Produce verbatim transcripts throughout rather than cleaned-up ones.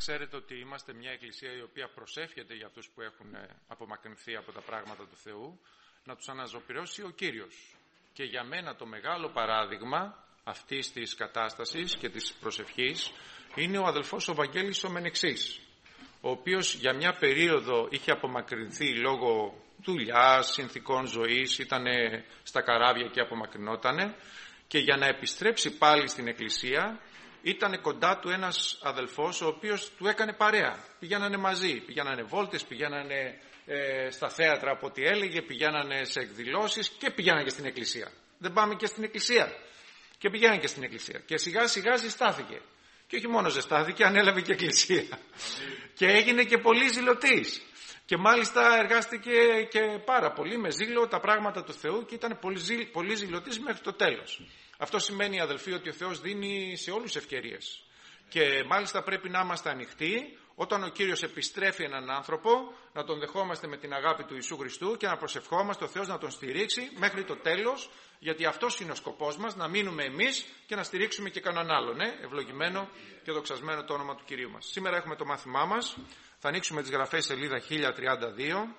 ξέρετε ότι είμαστε μια εκκλησία η οποία προσεύχεται για αυτούς που έχουν απομακρυνθεί από τα πράγματα του Θεού, να τους αναζωπυρώσει ο Κύριος. Και για μένα το μεγάλο παράδειγμα αυτής της κατάστασης και της προσευχής είναι ο αδελφός ο Βαγγέλης ο Μενεξής, ο οποίος για μια περίοδο είχε απομακρυνθεί λόγω δουλειάς, συνθηκών ζωής, ήταν στα καράβια και απομακρυνότανε, και για να επιστρέψει πάλι στην εκκλησία ήταν κοντά του ένας αδελφός ο οποίος του έκανε παρέα. Πηγαίνανε μαζί, πηγαίνανε βόλτες, πηγαίνανε ε, στα θέατρα από ό,τι έλεγε, πηγαίνανε σε εκδηλώσεις και πηγαίνανε και στην εκκλησία. Δεν πάμε και στην εκκλησία. Και πηγαίνανε και στην εκκλησία. Και σιγά σιγά ζεστάθηκε. Και όχι μόνο ζεστάθηκε, ανέλαβε και εκκλησία. Και έγινε και πολύ ζηλωτής. Και μάλιστα εργάστηκε και πάρα πολύ με ζήλο τα πράγματα του Θεού και ήταν πολύ, ζήλ, πολύ ζηλωτής μέχρι το τέλος. Αυτό σημαίνει, αδελφοί, ότι ο Θεός δίνει σε όλους ευκαιρίες. Και μάλιστα πρέπει να είμαστε ανοιχτοί όταν ο Κύριος επιστρέφει έναν άνθρωπο, να τον δεχόμαστε με την αγάπη του Ιησού Χριστού και να προσευχόμαστε ο Θεός να τον στηρίξει μέχρι το τέλος, γιατί αυτός είναι ο σκοπός μας, να μείνουμε εμείς και να στηρίξουμε και κανέναν άλλον. Ε? Ευλογημένο και δοξασμένο το όνομα του Κυρίου μας. Σήμερα έχουμε το μάθημά μας. Θα ανοίξουμε τις γραφές σελίδα χίλια τριάντα δύο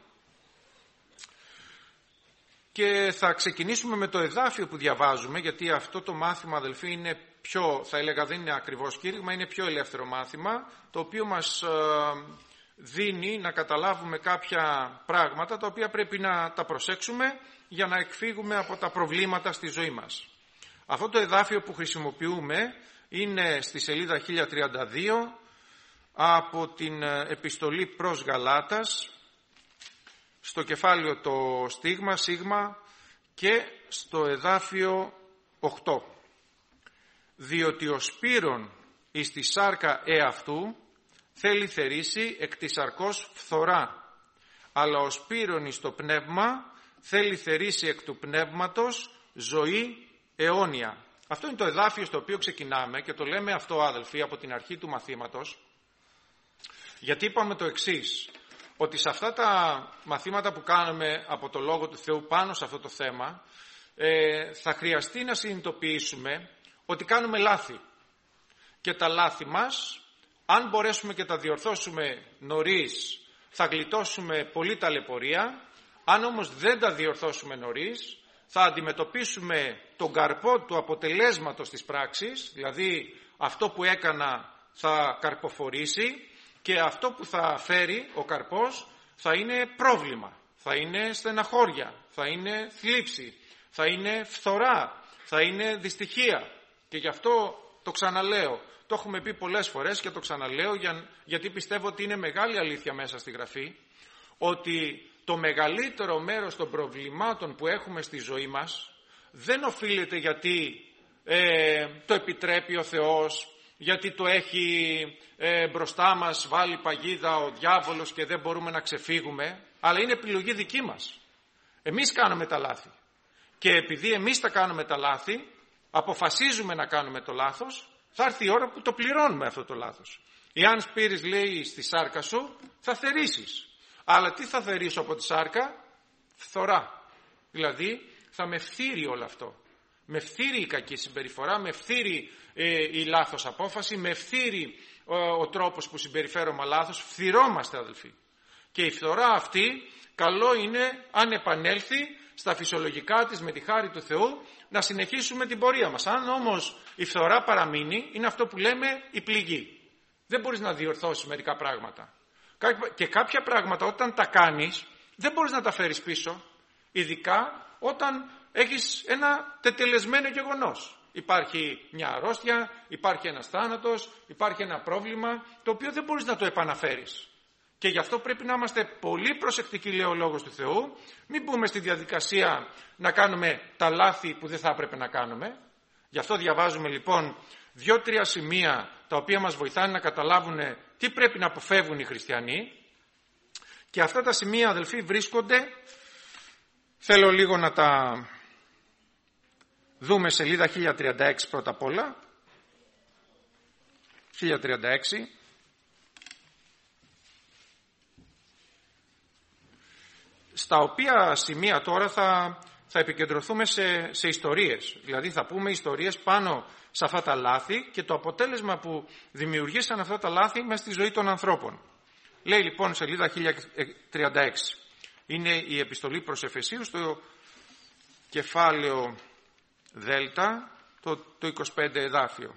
και θα ξεκινήσουμε με το εδάφιο που διαβάζουμε, γιατί αυτό το μάθημα, αδελφοί, είναι πιο, θα έλεγα δεν είναι ακριβώς κήρυγμα, είναι πιο ελεύθερο μάθημα, το οποίο μας ε, δίνει να καταλάβουμε κάποια πράγματα τα οποία πρέπει να τα προσέξουμε για να εκφύγουμε από τα προβλήματα στη ζωή μας. Αυτό το εδάφιο που χρησιμοποιούμε είναι στη σελίδα χίλια τριάντα δύο από την επιστολή προς Γαλάτας, στο κεφάλαιο το στίγμα, σίγμα, και στο εδάφιο οκτώ. Διότι ο σπύρον εις τη σάρκα εαυτού θέλει θερήσει εκ της σαρκός φθορά, αλλά ο σπύρον εις το πνεύμα θέλει θερήσει εκ του πνεύματος ζωή αιώνια. Αυτό είναι το εδάφιο στο οποίο ξεκινάμε και το λέμε αυτό, αδελφοί, από την αρχή του μαθήματος, γιατί είπαμε το εξής, ότι σε αυτά τα μαθήματα που κάνουμε από το Λόγο του Θεού πάνω σε αυτό το θέμα, ε, θα χρειαστεί να συνειδητοποιήσουμε ότι κάνουμε λάθη. Και τα λάθη μας, αν μπορέσουμε και τα διορθώσουμε νωρίς, θα γλιτώσουμε πολύ ταλαιπωρία. Αν όμως δεν τα διορθώσουμε νωρίς, θα αντιμετωπίσουμε τον καρπό του αποτελέσματος της πράξης, δηλαδή αυτό που έκανα θα καρποφορήσει, και αυτό που θα φέρει ο καρπός θα είναι πρόβλημα, θα είναι στεναχώρια, θα είναι θλίψη, θα είναι φθορά, θα είναι δυστυχία. Και γι' αυτό το ξαναλέω, το έχουμε πει πολλές φορές και το ξαναλέω για, γιατί πιστεύω ότι είναι μεγάλη αλήθεια μέσα στη Γραφή, ότι το μεγαλύτερο μέρος των προβλημάτων που έχουμε στη ζωή μας δεν οφείλεται γιατί ε, το επιτρέπει ο Θεός, γιατί το έχει ε, μπροστά μας βάλει παγίδα ο διάβολος και δεν μπορούμε να ξεφύγουμε, αλλά είναι επιλογή δική μας. Εμείς κάνουμε τα λάθη. Και επειδή εμείς τα κάνουμε τα λάθη, αποφασίζουμε να κάνουμε το λάθος, θα έρθει η ώρα που το πληρώνουμε αυτό το λάθος. Εάν σπείρεις, λέει, στη σάρκα σου, θα θερήσεις. Αλλά τι θα θερήσω από τη σάρκα? Φθορά. Δηλαδή θα με φθείρει όλο αυτό. Με φθείρει η κακή συμπεριφορά, με φθείρει ε, η λάθος απόφαση, με φθείρει ο, ο τρόπος που συμπεριφέρομαι λάθος. Φθειρώμαστε, αδελφοί. Και η φθορά αυτή καλό είναι, αν επανέλθει στα φυσιολογικά της με τη χάρη του Θεού, να συνεχίσουμε την πορεία μας. Αν όμως η φθορά παραμείνει, είναι αυτό που λέμε η πληγή. Δεν μπορείς να διορθώσεις μερικά πράγματα. Και κάποια πράγματα όταν τα κάνεις δεν μπορείς να τα φέρεις πίσω, ειδικά όταν έχεις ένα τετελεσμένο γεγονός. Υπάρχει μια αρρώστια, υπάρχει ένας θάνατος, υπάρχει ένα πρόβλημα το οποίο δεν μπορείς να το επαναφέρεις. Και γι' αυτό πρέπει να είμαστε πολύ προσεκτικοί, λέει ο Λόγος του Θεού, μην μπούμε στη διαδικασία να κάνουμε τα λάθη που δεν θα έπρεπε να κάνουμε. Γι' αυτό διαβάζουμε λοιπόν δύο-τρία σημεία τα οποία μας βοηθάνε να καταλάβουν τι πρέπει να αποφεύγουν οι χριστιανοί. Και αυτά τα σημεία, αδελφοί, βρίσκονται, θέλω λίγο να τα δούμε, σελίδα χίλια τριάντα έξι πρώτα απ' όλα. χίλια τριάντα έξι. Στα οποία σημεία τώρα θα, θα επικεντρωθούμε σε, σε ιστορίες. Δηλαδή θα πούμε ιστορίες πάνω σε αυτά τα λάθη και το αποτέλεσμα που δημιουργήσαν αυτά τα λάθη μέσα στη ζωή των ανθρώπων. Λέει λοιπόν σελίδα χίλια τριάντα έξι. Είναι η επιστολή προς Εφεσίους, στο κεφάλαιο Δέλτα, το, το είκοσι πέντε εδάφιο.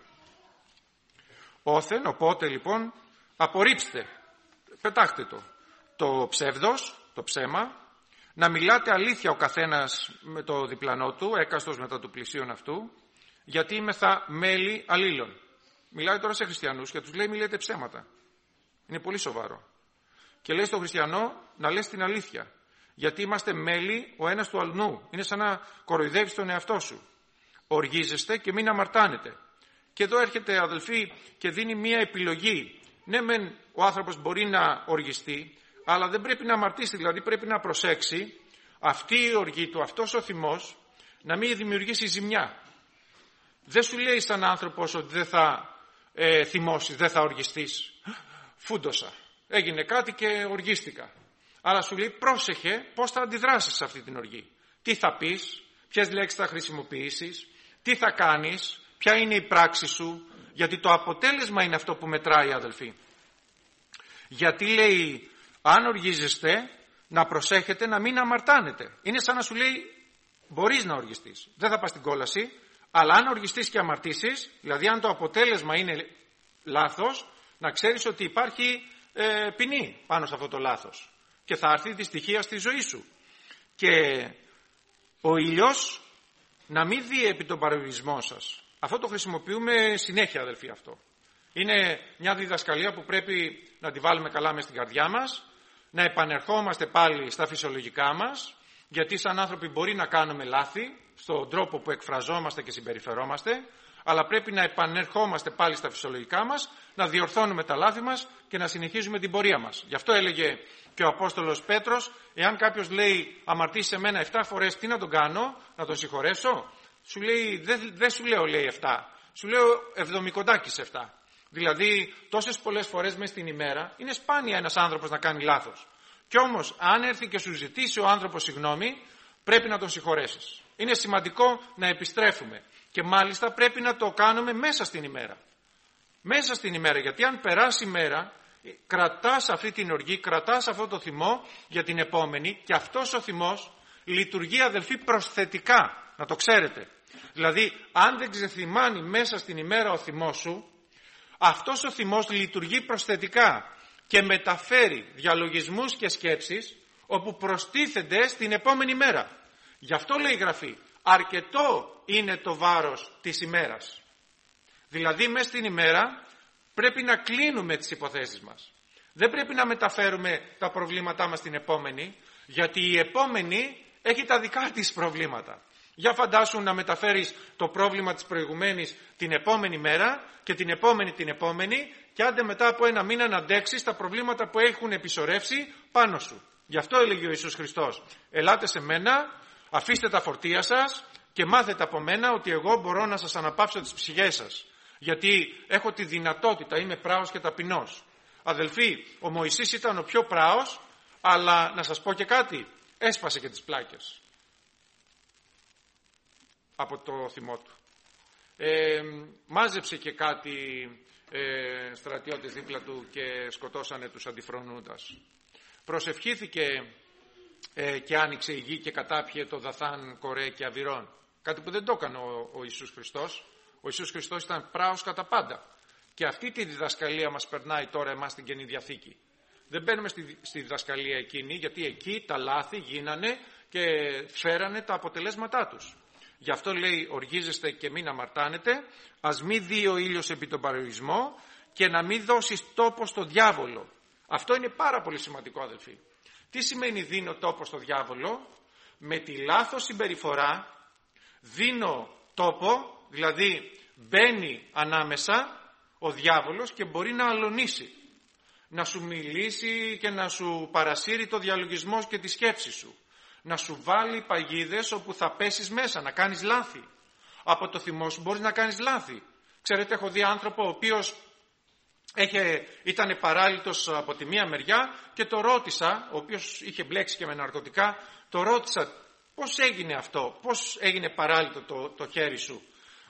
Όθεν, οπότε λοιπόν, απορρίψτε, πετάχτε το, το ψεύδος, το ψέμα, να μιλάτε αλήθεια ο καθένας με το διπλανό του, έκαστος μετά του πλησίον αυτού, γιατί είμαι θα μέλη αλλήλων. Μιλάει τώρα σε χριστιανούς και τους λέει μιλάτε ψέματα. Είναι πολύ σοβαρό. Και λέει στον χριστιανό να λες την αλήθεια. Γιατί είμαστε μέλη ο ένας του αλλού. Είναι σαν να κοροϊδεύεις τον εαυτό σου. Οργίζεστε και μην αμαρτάνετε. Και εδώ έρχεται αδελφοί και δίνει μία επιλογή. Ναι μεν ο άνθρωπος μπορεί να οργιστεί, αλλά δεν πρέπει να αμαρτήσει, δηλαδή πρέπει να προσέξει αυτή η οργή του, αυτός ο θυμός, να μην δημιουργήσει ζημιά. Δεν σου λέει σαν άνθρωπος ότι δεν θα ε, θυμώσεις, δεν θα οργιστείς. Φούντοσα. Έγινε κάτι και οργίστηκα. Αλλά σου λέει πρόσεχε πώς θα αντιδράσεις σε αυτή την οργή. Τι θα πεις, ποιες λέξεις θα χρησιμοποιήσεις, τι θα κάνεις, ποια είναι η πράξη σου, γιατί το αποτέλεσμα είναι αυτό που μετράει, αδελφοί. Γιατί λέει αν οργίζεστε να προσέχετε να μην αμαρτάνετε. Είναι σαν να σου λέει μπορείς να οργιστείς, δεν θα πας στην κόλαση, αλλά αν οργιστείς και αμαρτήσεις, δηλαδή αν το αποτέλεσμα είναι λάθος, να ξέρεις ότι υπάρχει ε, ποινή πάνω σε αυτό το λάθος και θα έρθει δυστυχία στη ζωή σου. Και ο ήλιος να μην δει επί τον παρεμπισμό σας. Αυτό το χρησιμοποιούμε συνέχεια, αδελφοί, αυτό. Είναι μια διδασκαλία που πρέπει να τη βάλουμε καλά μες στην καρδιά μας, να επανερχόμαστε πάλι στα φυσιολογικά μας, γιατί σαν άνθρωποι μπορεί να κάνουμε λάθη στον τρόπο που εκφραζόμαστε και συμπεριφερόμαστε, αλλά πρέπει να επανερχόμαστε πάλι στα φυσιολογικά μας, να διορθώνουμε τα λάθη μας και να συνεχίζουμε την πορεία μας. Γι' αυτό έλεγε και ο Απόστολος Πέτρος, εάν κάποιος λέει αμαρτήσει σε μένα εφτά φορές, τι να τον κάνω, να τον συγχωρέσω? Σου λέει, δεν δε σου λέω λέει εφτά, σου λέω εβδομικοντάκης εφτά. Δηλαδή τόσες πολλές φορές μες στην ημέρα είναι σπάνια ένας άνθρωπος να κάνει λάθος. Κι όμως αν έρθει και σου ζητήσει ο άνθρωπος συγγνώμη, πρέπει να τον συγχωρέσεις. Είναι σημαντικό να επιστρέφουμε και μάλιστα πρέπει να το κάνουμε μέσα στην ημέρα. Μέσα στην ημέρα, γιατί αν περάσει η μέρα, κρατάς αυτή την οργή, κρατάς αυτό το θυμό για την επόμενη και αυτός ο θυμός λειτουργεί, αδελφοί, προσθετικά, να το ξέρετε. Δηλαδή αν δεν ξεθυμάνει μέσα στην ημέρα ο θυμός σου, αυτός ο θυμός λειτουργεί προσθετικά και μεταφέρει διαλογισμούς και σκέψεις όπου προστίθενται στην επόμενη μέρα. Γι' αυτό λέει η Γραφή, αρκετό είναι το βάρος της ημέρας. Δηλαδή μέσα στην ημέρα πρέπει να κλείνουμε τις υποθέσεις μας. Δεν πρέπει να μεταφέρουμε τα προβλήματά μας στην επόμενη, γιατί η επόμενη έχει τα δικά της προβλήματα. Για φαντάσου να μεταφέρεις το πρόβλημα της προηγουμένης την επόμενη μέρα και την επόμενη την επόμενη και άντε μετά από ένα μήνα να αντέξεις τα προβλήματα που έχουν επισορεύσει πάνω σου. Γι' αυτό έλεγε ο Ιησούς Χριστός, ελάτε σε μένα, αφήστε τα φορτία σας και μάθετε από μένα ότι εγώ μπορώ να σας αναπαύσω τις ψυχές σας. Γιατί έχω τη δυνατότητα, είμαι πράος και ταπεινός. Αδελφοί, ο Μωυσής ήταν ο πιο πράος, αλλά να σας πω και κάτι, έσπασε και τις πλάκες από το θυμό του. Ε, μάζεψε και κάτι ε, στρατιώτες δίπλα του και σκοτώσανε τους αντιφρονούντας. Προσευχήθηκε ε, και άνοιξε η γη και κατάπιε το Δαθάν, Κορέ και Αβυρών. Κάτι που δεν το έκανε ο, ο Ιησούς Χριστός. Ο Ιησούς Χριστός ήταν πράος κατά πάντα. Και αυτή τη διδασκαλία μας περνάει τώρα εμάς στην Καινή Διαθήκη. Δεν μπαίνουμε στη, στη διδασκαλία εκείνη, γιατί εκεί τα λάθη γίνανε και φέρανε τα αποτελέσματά τους. Γι' αυτό λέει οργίζεστε και μην αμαρτάνετε, ας μη δει ο ήλιος επί τον παρορισμό και να μην δώσεις τόπο στο διάβολο. Αυτό είναι πάρα πολύ σημαντικό, αδελφοί. Τι σημαίνει δίνω τόπο στο διάβολο? Με τη λάθος συμπεριφορά δίνω τόπο, δηλαδή μπαίνει ανάμεσα ο διάβολος και μπορεί να αλωνίσει, να σου μιλήσει και να σου παρασύρει το διαλογισμό και τη σκέψη σου, να σου βάλει παγίδες όπου θα πέσεις μέσα, να κάνεις λάθη. Από το θυμό σου μπορείς να κάνεις λάθη. Ξέρετε, έχω δει άνθρωπο ο οποίος ήταν παράλυτος από τη μία μεριά και το ρώτησα, ο οποίος είχε μπλέξει και με ναρκωτικά, το ρώτησα πώς έγινε αυτό, πώς έγινε παράλυτο το, το χέρι σου?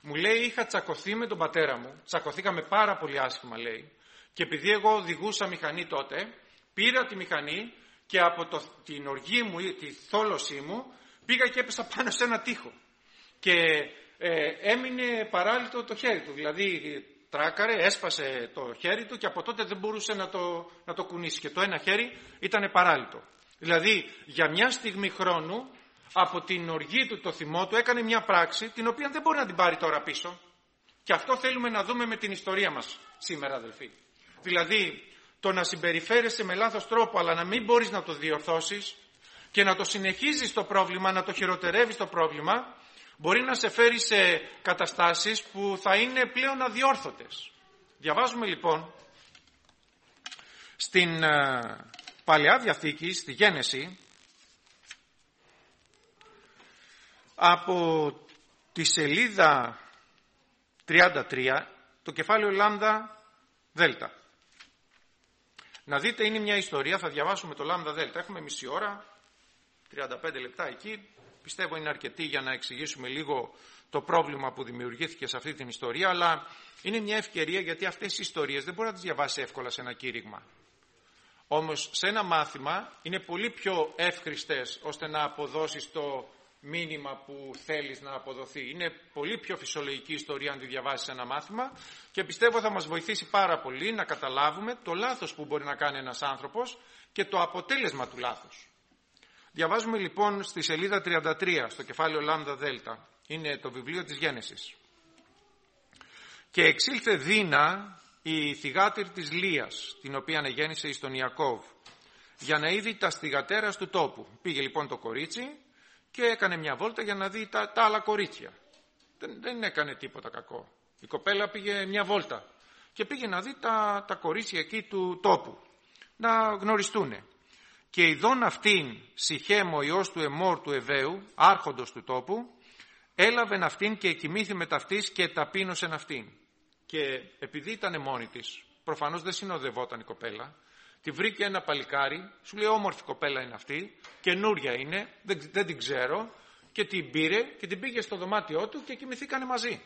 Μου λέει, είχα τσακωθεί με τον πατέρα μου, τσακωθήκαμε πάρα πολύ άσχημα, λέει, και επειδή εγώ οδηγούσα μηχανή τότε, πήρα τη μηχανή και από το, την οργή μου, τη θόλωσή μου, πήγα και έπεσα πάνω σε ένα τοίχο. Και ε, έμεινε παράλυτο το χέρι του, δηλαδή τράκαρε, έσπασε το χέρι του και από τότε δεν μπορούσε να το, να το κουνήσει και το ένα χέρι ήταν παράλυτο. Δηλαδή για μια στιγμή χρόνου από την οργή του, το θυμό του, έκανε μια πράξη την οποία δεν μπορεί να την πάρει τώρα πίσω. Και αυτό θέλουμε να δούμε με την ιστορία μας σήμερα, αδελφοί. Δηλαδή το να συμπεριφέρεσαι με λάθος τρόπο αλλά να μην μπορείς να το διορθώσεις και να το συνεχίζεις το πρόβλημα, να το χειροτερεύεις το πρόβλημα, μπορεί να σε φέρει σε καταστάσεις που θα είναι πλέον αδιόρθωτες. Διαβάζουμε λοιπόν στην uh, Παλαιά Διαθήκη, στη Γένεση, από τη σελίδα τριάντα τρία, το κεφάλαιο λάμδα δέλτα. Να δείτε, είναι μια ιστορία, θα διαβάσουμε το λάμδα δέλτα. Έχουμε μισή ώρα, τριάντα πέντε λεπτά εκεί. Πιστεύω είναι αρκετή για να εξηγήσουμε λίγο το πρόβλημα που δημιουργήθηκε σε αυτή την ιστορία, αλλά είναι μια ευκαιρία γιατί αυτές οι ιστορίες δεν μπορεί να τις διαβάσει εύκολα σε ένα κήρυγμα. Όμως σε ένα μάθημα είναι πολύ πιο εύχριστες ώστε να αποδώσεις το μήνυμα που θέλεις να αποδοθεί. Είναι πολύ πιο φυσιολογική ιστορία αν τη διαβάσεις σε ένα μάθημα και πιστεύω θα μας βοηθήσει πάρα πολύ να καταλάβουμε το λάθος που μπορεί να κάνει ένας άνθρωπος και το αποτέλεσμα του λάθους. Διαβάζουμε λοιπόν στη σελίδα τριάντα τρία, στο κεφάλαιο λάμδα δέλτα. Είναι το βιβλίο της Γένεσης. «Και εξήλθε Δίνα, η θυγάτηρ της Λείας, την οποία γέννησε εις τον Ιακώβ, για να είδει τα θυγατέρας του τόπου». Πήγε λοιπόν το κορίτσι και έκανε μια βόλτα για να δει τα, τα άλλα κορίτσια. Δεν, δεν έκανε τίποτα κακό. Η κοπέλα πήγε μια βόλτα και πήγε να δει τα, τα κορίτσια εκεί του τόπου, να γνωριστούνε. Και ειδών αυτήν Σιχέμ ο ιός του Εμόρ του Εβαίου, άρχοντος του τόπου, έλαβεν αυτήν και εκοιμήθη με ταυτής και ταπείνωσεν αυτήν. Και επειδή ήταν μόνη της, προφανώς δεν συνοδευόταν η κοπέλα, τη βρήκε ένα παλικάρι, σου λέει όμορφη κοπέλα είναι αυτή, καινούρια είναι, δεν, δεν την ξέρω, και την πήρε και την πήγε στο δωμάτιό του και κοιμηθήκανε μαζί.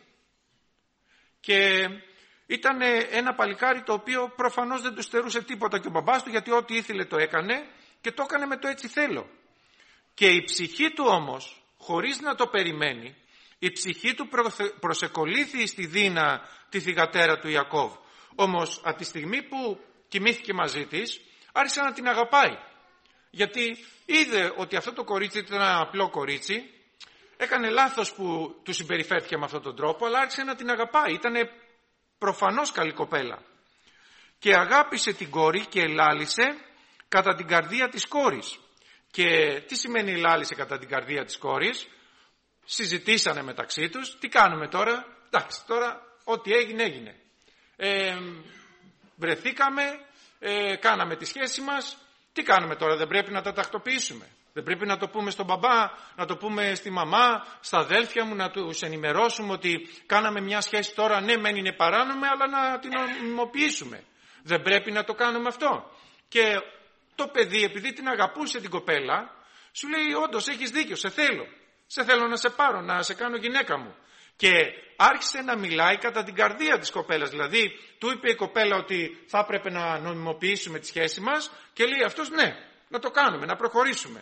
Και ήταν ένα παλικάρι το οποίο προφανώς δεν του στερούσε τίποτα και ο μπαμπάς του, γιατί ό,τι ήθελε το έκανε και το έκανε με το έτσι θέλω. Και η ψυχή του όμως, χωρίς να το περιμένει, η ψυχή του προσεκολήθη στη Δίνα, τη θυγατέρα του Ιακώβ. Όμως από τη στιγμή που κοιμήθηκε μαζί της, άρχισε να την αγαπάει. Γιατί είδε ότι αυτό το κορίτσι ήταν ένα απλό κορίτσι, έκανε λάθος που του συμπεριφέρθηκε με αυτόν τον τρόπο, αλλά άρχισε να την αγαπάει. Ήτανε προφανώς καλή κοπέλα. Και αγάπησε την κόρη και ελάλησε κατά την καρδία της κόρης. Και τι σημαίνει ελάλησε κατά την καρδία της κόρης? Συζητήσανε μεταξύ τους, τι κάνουμε τώρα? Εντάξει, τώρα ό,τι έγινε έγινε. Ε, βρεθήκαμε, ε, κάναμε τη σχέση μας, τι κάνουμε τώρα? Δεν πρέπει να τα τακτοποιήσουμε? Δεν πρέπει να το πούμε στον μπαμπά, να το πούμε στη μαμά, στα αδέλφια μου, να τους ενημερώσουμε ότι κάναμε μια σχέση τώρα, ναι μεν είναι παράνομη, αλλά να την νομιμοποιήσουμε? Δεν πρέπει να το κάνουμε αυτό? Και το παιδί, επειδή την αγαπούσε την κοπέλα, σου λέει όντως έχεις δίκιο, σε θέλω. Σε θέλω να σε πάρω, να σε κάνω γυναίκα μου. Και άρχισε να μιλάει κατά την καρδία της κοπέλας. Δηλαδή, του είπε η κοπέλα ότι θα έπρεπε να νομιμοποιήσουμε τη σχέση μας και λέει αυτός ναι, να το κάνουμε, να προχωρήσουμε.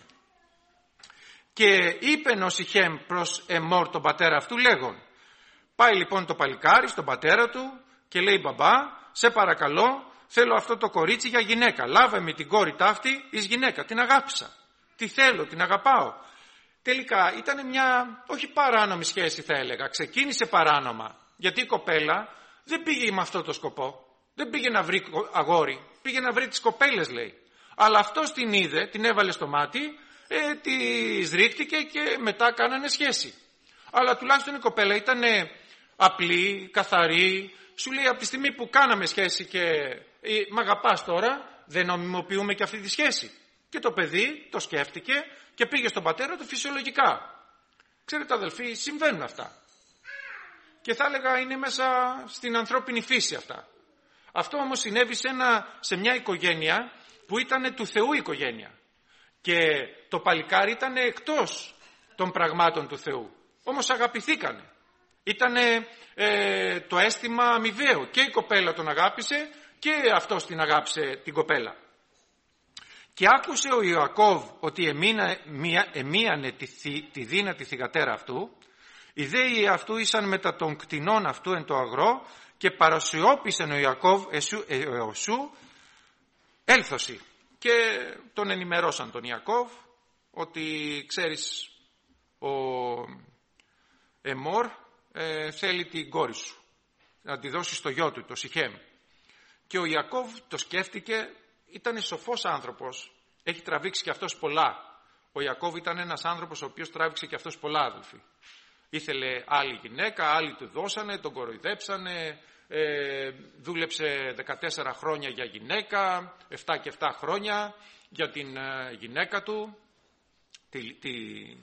Και είπε ο Σιχέμ προς Εμόρ τον πατέρα αυτού λέγον. Πάει λοιπόν το παλικάρι στον πατέρα του και λέει μπαμπά, σε παρακαλώ, θέλω αυτό το κορίτσι για γυναίκα. Λάβε με την κόρη ταύτη εις γυναίκα. Την αγάπησα. Τι θέλω, την αγαπάω. Τελικά ήταν μια όχι παράνομη σχέση θα έλεγα. Ξεκίνησε παράνομα. Γιατί η κοπέλα δεν πήγε με αυτό το σκοπό. Δεν πήγε να βρει αγόρι. Πήγε να βρει τις κοπέλες λέει. Αλλά αυτός την είδε, την έβαλε στο μάτι, ε, της ρίχτηκε και μετά κάνανε σχέση. Αλλά τουλάχιστον η κοπέλα ήταν απλή, καθαρή. Σου λέει από τη στιγμή που κάναμε σχέση και ε, μ' αγαπάς τώρα, δεν νομιμοποιούμε και αυτή τη σχέση. Και το παιδί το σκέφτηκε και πήγε στον πατέρα του φυσιολογικά. Ξέρετε αδελφοί, συμβαίνουν αυτά. Και θα έλεγα είναι μέσα στην ανθρώπινη φύση αυτά. Αυτό όμως συνέβη σε, ένα, σε μια οικογένεια που ήταν του Θεού οικογένεια. Και το παλικάρι ήταν εκτός των πραγμάτων του Θεού. Όμως αγαπηθήκανε. Ήταν ε, το αίσθημα αμοιβαίο. Και η κοπέλα τον αγάπησε και αυτός την αγάπησε την κοπέλα. Και άκουσε ο Ιακώβ ότι εμείνα, μία, εμίανε τη, τη δύνατη θυγατέρα αυτού, οι δέοι αυτού ήσαν μετά των κτηνών αυτού εν το αγρό, και παρασιώπησεν ο Ιακώβ εσού, ε, εσού έλθωση. Και τον ενημερώσαν τον Ιακώβ ότι ξέρεις ο Εμόρ ε, θέλει την κόρη σου να τη δώσει στο γιο του, το Σιχέμ. Και ο Ιακώβ το σκέφτηκε, ήταν σοφός άνθρωπος, έχει τραβήξει και αυτός πολλά. Ο Ιακώβ ήταν ένας άνθρωπος ο οποίος τράβηξε και αυτός πολλά, αδελφοί. Ήθελε άλλη γυναίκα, άλλοι του δώσανε, τον κοροϊδέψανε, ε, δούλεψε δεκατέσσερα χρόνια για γυναίκα, επτά και επτά χρόνια για την ε, γυναίκα του, τη, τη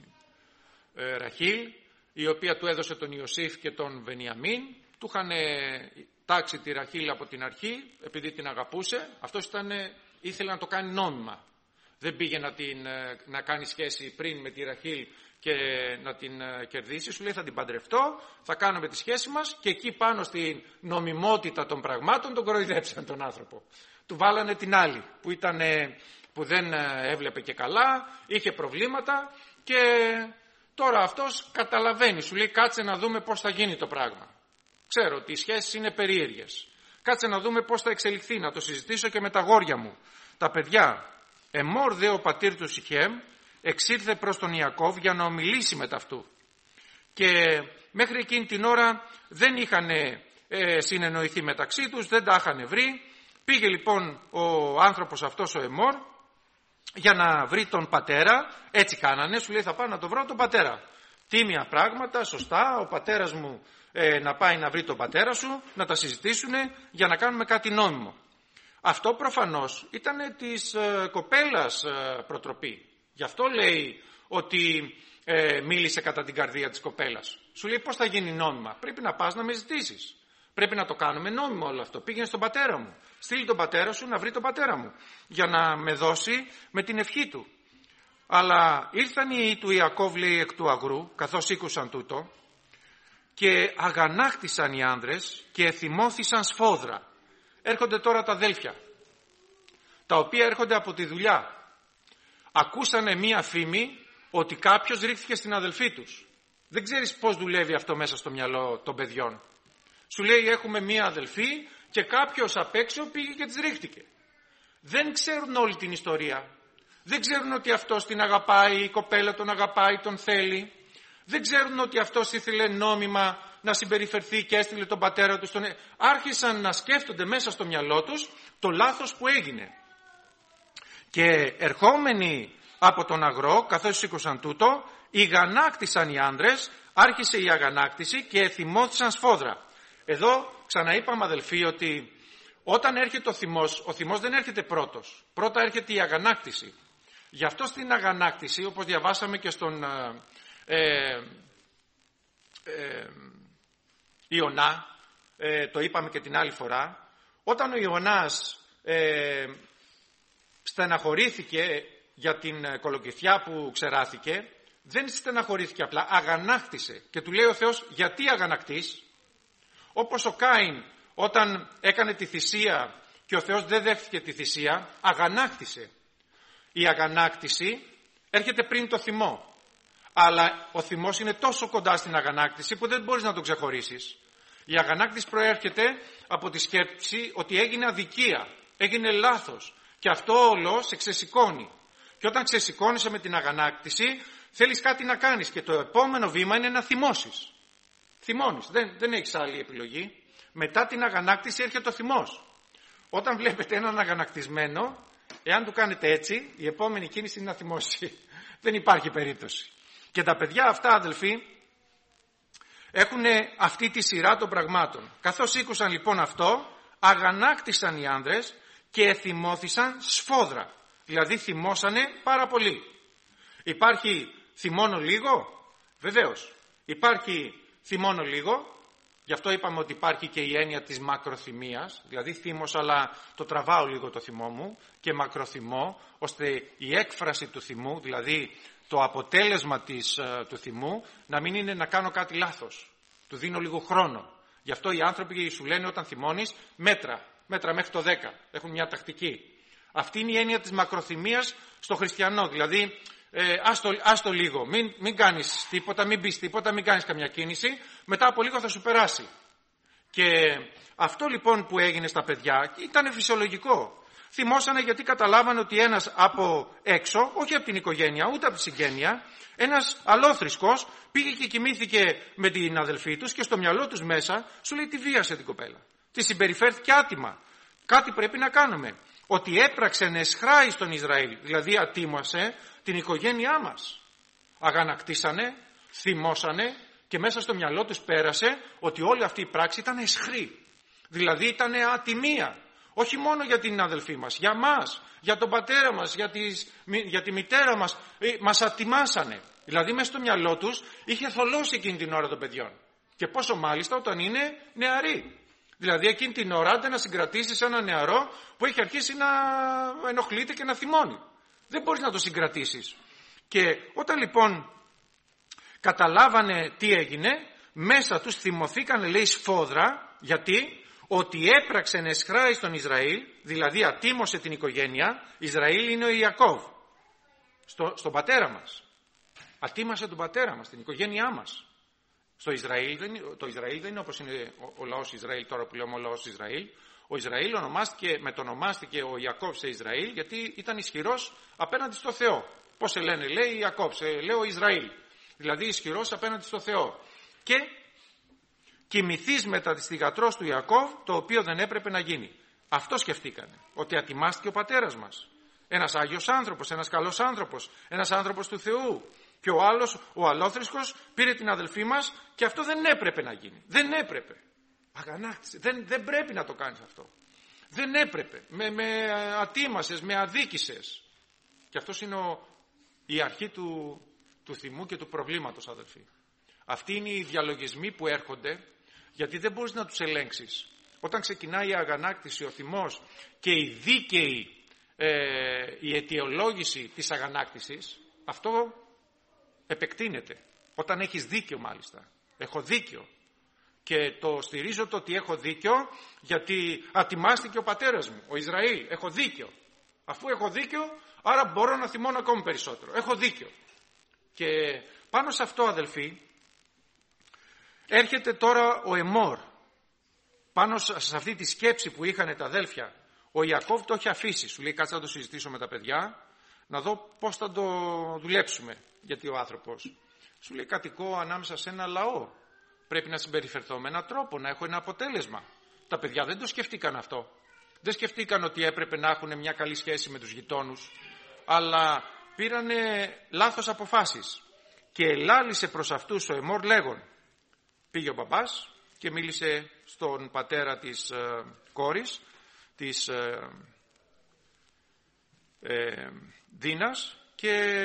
ε, Ραχήλ, η οποία του έδωσε τον Ιωσήφ και τον Βενιαμίν. Του είχαν τάξει τη Ραχήλ από την αρχή, επειδή την αγαπούσε. Αυτός ήταν, ήθελε να το κάνει νόμιμα. Δεν πήγε να, την, να κάνει σχέση πριν με τη Ραχήλ και να την κερδίσει. Σου λέει θα την παντρευτώ, θα κάνουμε τη σχέση μας, και εκεί πάνω στην νομιμότητα των πραγμάτων τον κοροϊδέψαν τον άνθρωπο. Του βάλανε την άλλη που, ήταν, που δεν έβλεπε και καλά, είχε προβλήματα, και τώρα αυτός καταλαβαίνει. Σου λέει κάτσε να δούμε πώς θα γίνει το πράγμα. Ξέρω ότι οι σχέσεις είναι περίεργες. Κάτσε να δούμε πώς θα εξελιχθεί, να το συζητήσω και με τα γόρια μου. Τα παιδιά. Εμόρ δε ο πατήρ του Σιχέμ εξήλθε προς τον Ιακώβ για να ομιλήσει με ταυτού. Και μέχρι εκείνη την ώρα δεν είχαν ε, συνεννοηθεί μεταξύ τους, δεν τα είχαν βρει. Πήγε λοιπόν ο άνθρωπος αυτός ο Εμόρ για να βρει τον πατέρα. Έτσι κάνανε, σου λέει θα πάω να το βρω τον πατέρα. Τίμια πράγματα, σωστά, ο πατέρας μου ε, να πάει να βρει τον πατέρα σου, να τα συζητήσουν για να κάνουμε κάτι νόμιμο. Αυτό προφανώς ήταν της ε, κοπέλας ε, προτροπή. Γι' αυτό λέει ότι ε, μίλησε κατά την καρδία της κοπέλας. Σου λέει πώς θα γίνει νόμιμα. Πρέπει να πας να με ζητήσεις. Πρέπει να το κάνουμε νόμιμο όλο αυτό. Πήγαινε στον πατέρα μου. Στείλει τον πατέρα σου να βρει τον πατέρα μου. Για να με δώσει με την ευχή του. Αλλά ήρθαν οι του Ιακώβ, λέει, εκ του αγρού, καθώς ήκουσαν τούτο, και αγανάκτησαν οι άνδρες και θυμώθησαν σφόδρα. Έρχονται τώρα τα αδέλφια, τα οποία έρχονται από τη δουλειά. Ακούσανε μία φήμη ότι κάποιος ρίχθηκε στην αδελφή τους. Δεν ξέρεις πώς δουλεύει αυτό μέσα στο μυαλό των παιδιών. Σου λέει έχουμε μία αδελφή και κάποιος απ' έξω πήγε και της ρίχτηκε. Δεν ξέρουν όλη την ιστορία. Δεν ξέρουν ότι αυτός την αγαπάει, η κοπέλα τον αγαπάει, τον θέλει. Δεν ξέρουν ότι αυτός ήθελε νόμιμα να συμπεριφερθεί και έστειλε τον πατέρα του στον... Άρχισαν να σκέφτονται μέσα στο μυαλό τους το λάθος που έγινε. Και ερχόμενοι από τον αγρό, καθώς σήκωσαν τούτο, ηγανάκτησαν οι άνδρες, άρχισε η αγανάκτηση και θυμώθησαν σφόδρα. Εδώ ξαναείπαμε, αδελφοί, ότι όταν έρχεται ο θυμός, ο θυμός δεν έρχεται πρώτος. Πρώτα έρχεται η αγανάκτηση. Γι' αυτό στην αγανάκτηση, όπως διαβάσαμε και στον ε, ε, Ιωνά, ε, το είπαμε και την άλλη φορά, όταν ο Ιωνάς ε, στεναχωρήθηκε για την κολοκυθιά που ξεράθηκε, δεν στεναχωρήθηκε απλά, αγανάκτησε. Και του λέει ο Θεός, γιατί αγανακτείς? Όπως ο Κάιν όταν έκανε τη θυσία και ο Θεός δεν δέχτηκε τη θυσία, αγανάκτησε. Η αγανάκτηση έρχεται πριν το θυμό. Αλλά ο θυμός είναι τόσο κοντά στην αγανάκτηση που δεν μπορείς να το ξεχωρίσεις. Η αγανάκτηση προέρχεται από τη σκέψη ότι έγινε αδικία, έγινε λάθος. Και αυτό όλο σε ξεσηκώνει. Και όταν ξεσηκώνεσαι με την αγανάκτηση, θέλεις κάτι να κάνεις. Και το επόμενο βήμα είναι να θυμώσεις. Θυμώνεις. Δεν, δεν έχεις άλλη επιλογή. Μετά την αγανάκτηση έρχεται ο θυμός. Όταν βλέπετε έναν αγανακτισμένο, εάν του κάνετε έτσι, η επόμενη κίνηση είναι να θυμώσει. Δεν υπάρχει περίπτωση. Και τα παιδιά αυτά, αδελφοί, έχουν αυτή τη σειρά των πραγμάτων. Καθώς ήκουσαν λοιπόν αυτό, αγανάκτησαν οι άνδρες και θυμώθησαν σφόδρα. Δηλαδή θυμώσανε πάρα πολύ. Υπάρχει θυμώνω λίγο? Βεβαίως. Υπάρχει θυμώνω λίγο. Γι' αυτό είπαμε ότι υπάρχει και η έννοια της μακροθυμίας. Δηλαδή θύμωσα αλλά το τραβάω λίγο το θυμό μου, και μακροθυμώ, ώστε η έκφραση του θυμού, δηλαδή το αποτέλεσμα της, του θυμού, να μην είναι να κάνω κάτι λάθος. Του δίνω λίγο χρόνο. Γι' αυτό οι άνθρωποι σου λένε όταν θυμώνεις μέτρα. Μέτρα μέχρι το δέκα. Έχουν μια τακτική. Αυτή είναι η έννοια της μακροθυμίας στο χριστιανό. Δηλαδή, ε, άστο, άστο λίγο. Μην, μην κάνεις τίποτα, μην πεις τίποτα, μην κάνεις καμιά κίνηση. Μετά από λίγο θα σου περάσει. Και αυτό λοιπόν που έγινε στα παιδιά ήταν φυσιολογικό. Θυμώσανε γιατί καταλάβανε ότι ένας από έξω, όχι από την οικογένεια, ούτε από τη συγγένεια, ένας αλόθρησκος πήγε και κοιμήθηκε με την αδελφή τους και στο μυαλό τους μέσα σου λέει τη βίασε την κοπέλα. Τη συμπεριφέρθηκε άτιμα. Κάτι πρέπει να κάνουμε. Ότι έπραξε εσχράει στον Ισραήλ, δηλαδή ατίμασε την οικογένειά μας. Αγανακτήσανε, θυμώσανε και μέσα στο μυαλό τους πέρασε ότι όλη αυτή η πράξη ήταν εσχρή. Δηλαδή ήταν ατιμία. Όχι μόνο για την αδελφή μας, για μας, για τον πατέρα μας, για, τις, για τη μητέρα μας. Ε, μας ατιμάσανε. Δηλαδή μέσα στο μυαλό τους είχε θολώσει εκείνη την ώρα των παιδιών. Και πόσο μάλιστα όταν είναι νεαροί. Δηλαδή εκείνη την ώρα άντε να συγκρατήσεις ένα νεαρό που έχει αρχίσει να ενοχλείται και να θυμώνει. Δεν μπορείς να το συγκρατήσεις. Και όταν λοιπόν καταλάβανε τι έγινε, μέσα τους θυμωθήκανε λέει σφόδρα, γιατί ότι έπραξε εσχράει στον Ισραήλ, δηλαδή ατίμωσε την οικογένεια. Ισραήλ είναι ο Ιακώβ, στο, στον πατέρα μας. Ατίμασε τον πατέρα μας, την οικογένειά μας. Στο Ισραήλ, το Ισραήλ δεν είναι όπως είναι ο, ο λαός Ισραήλ τώρα που λέμε ο λαός Ισραήλ. Ο Ισραήλ ονομάστηκε, μετονομάστηκε ο Ιακώβ σε Ισραήλ γιατί ήταν ισχυρός απέναντι στο Θεό. Πώς σε λένε, λέει Ιακώβ, σε λέω Ισραήλ. Δηλαδή ισχυρός απέναντι στο Θεό. Και κοιμηθείς μετά της θυγατρός του Ιακώβ, το οποίο δεν έπρεπε να γίνει. Αυτό σκεφτήκανε, ότι ατιμάστηκε ο πατέρας μας. Ένας Άγιος άνθρωπος, ένας καλός άνθρωπος, ένας άνθρωπος του Θεού. Και ο άλλος, ο αλόθρησκος, πήρε την αδελφή μας και αυτό δεν έπρεπε να γίνει. Δεν έπρεπε. Αγανάκτησε. Δεν, δεν πρέπει να το κάνεις αυτό. Δεν έπρεπε. Με, με ατίμασες, με αδίκησες. Και αυτός είναι ο, η αρχή του, του θυμού και του προβλήματος, αδελφοί. Αυτοί είναι οι διαλογισμοί που έρχονται, γιατί δεν μπορείς να τους ελέγξεις. Όταν ξεκινάει η αγανάκτηση, ο θυμός και η δίκαιη ε, η αιτιολόγηση της αγανάκτησης, αυτό επεκτείνεται. Όταν έχεις δίκιο μάλιστα. Έχω δίκιο. Και το στηρίζω το ότι έχω δίκιο γιατί ατιμάστηκε ο πατέρας μου, ο Ισραήλ. Έχω δίκιο. Αφού έχω δίκιο, άρα μπορώ να θυμώνω ακόμη περισσότερο. Έχω δίκιο. Και πάνω σε αυτό, αδελφοί, έρχεται τώρα ο Εμόρ. Πάνω σε αυτή τη σκέψη που είχαν τα αδέλφια, ο Ιακώβ το έχει αφήσει. Σου λέει κάτσε να το συζητήσω με τα παιδιά, να δω πώς θα το δουλέψουμε. Γιατί ο άνθρωπος σου λέει κατοικώ ανάμεσα σε ένα λαό. Πρέπει να συμπεριφερθώ με έναν τρόπο, να έχω ένα αποτέλεσμα. Τα παιδιά δεν το σκεφτήκαν αυτό. Δεν σκεφτήκαν ότι έπρεπε να έχουν μια καλή σχέση με τους γειτόνους, αλλά πήρανε λάθος αποφάσεις. Και ελάλησε προς αυτούς ο Εμόρ λέγον. Πήγε ο μπαμπάς και μίλησε στον πατέρα της ε, κόρης, της ε, ε, Δίνας, και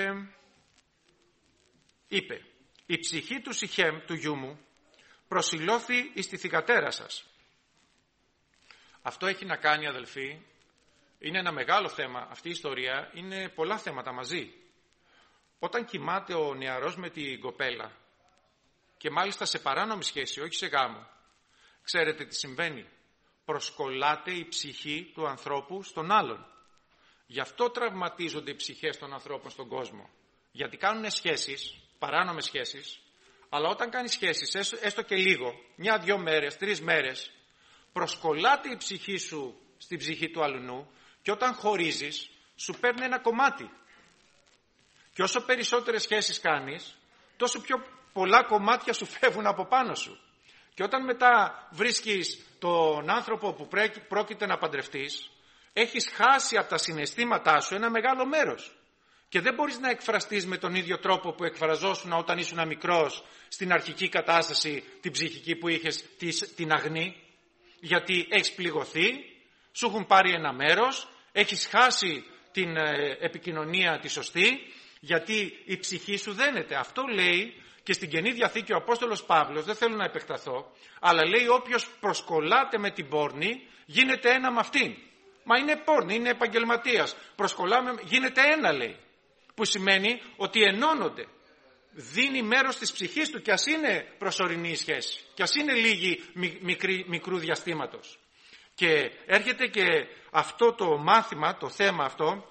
είπε «Η ψυχή του Σιχέμ, του γιού μου, προσιλώθη εις τη θυγατέρα σας». Αυτό έχει να κάνει, αδελφοί, είναι ένα μεγάλο θέμα. Αυτή η ιστορία είναι πολλά θέματα μαζί. Όταν κοιμάται ο νεαρός με την κοπέλα και μάλιστα σε παράνομη σχέση, όχι σε γάμο, ξέρετε τι συμβαίνει. Προσκολάται η ψυχή του ανθρώπου στον άλλον. Γι' αυτό τραυματίζονται οι ψυχές των ανθρώπων στον κόσμο. Γιατί κάνουν σχέσεις, παράνομες σχέσεις, αλλά όταν κάνεις σχέσεις, έστω και λίγο, μια-δυο μέρες, τρεις μέρες, προσκολάται η ψυχή σου στην ψυχή του αλουνού και όταν χωρίζεις, σου παίρνει ένα κομμάτι. Και όσο περισσότερες σχέσεις κάνεις, τόσο πιο πολλά κομμάτια σου φεύγουν από πάνω σου. Και όταν μετά βρίσκεις τον άνθρωπο που πρόκειται να παντρευτείς, έχεις χάσει από τα συναισθήματά σου ένα μεγάλο μέρος. Και δεν μπορείς να εκφραστείς με τον ίδιο τρόπο που εκφραζόσουν όταν ήσουν μικρός στην αρχική κατάσταση, την ψυχική που είχες, την αγνή. Γιατί έχεις πληγωθεί, σου έχουν πάρει ένα μέρος, έχεις χάσει την επικοινωνία τη σωστή, γιατί η ψυχή σου δένεται. Αυτό λέει και στην Καινή Διαθήκη ο Απόστολος Παύλος, δεν θέλω να επεκταθώ, αλλά λέει όποιος προσκολάται με την πόρνη γίνεται ένα με αυτήν. Μα είναι πόρνη, είναι επαγγελματίας. Προσκολάμε, γίνεται ένα λέει. Που σημαίνει ότι ενώνονται. δίνει μέρος της ψυχής του, και ας είναι προσωρινή η σχέση, και ας είναι λίγη μικρή, μικρού διαστήματος. Και έρχεται και αυτό το μάθημα, το θέμα αυτό,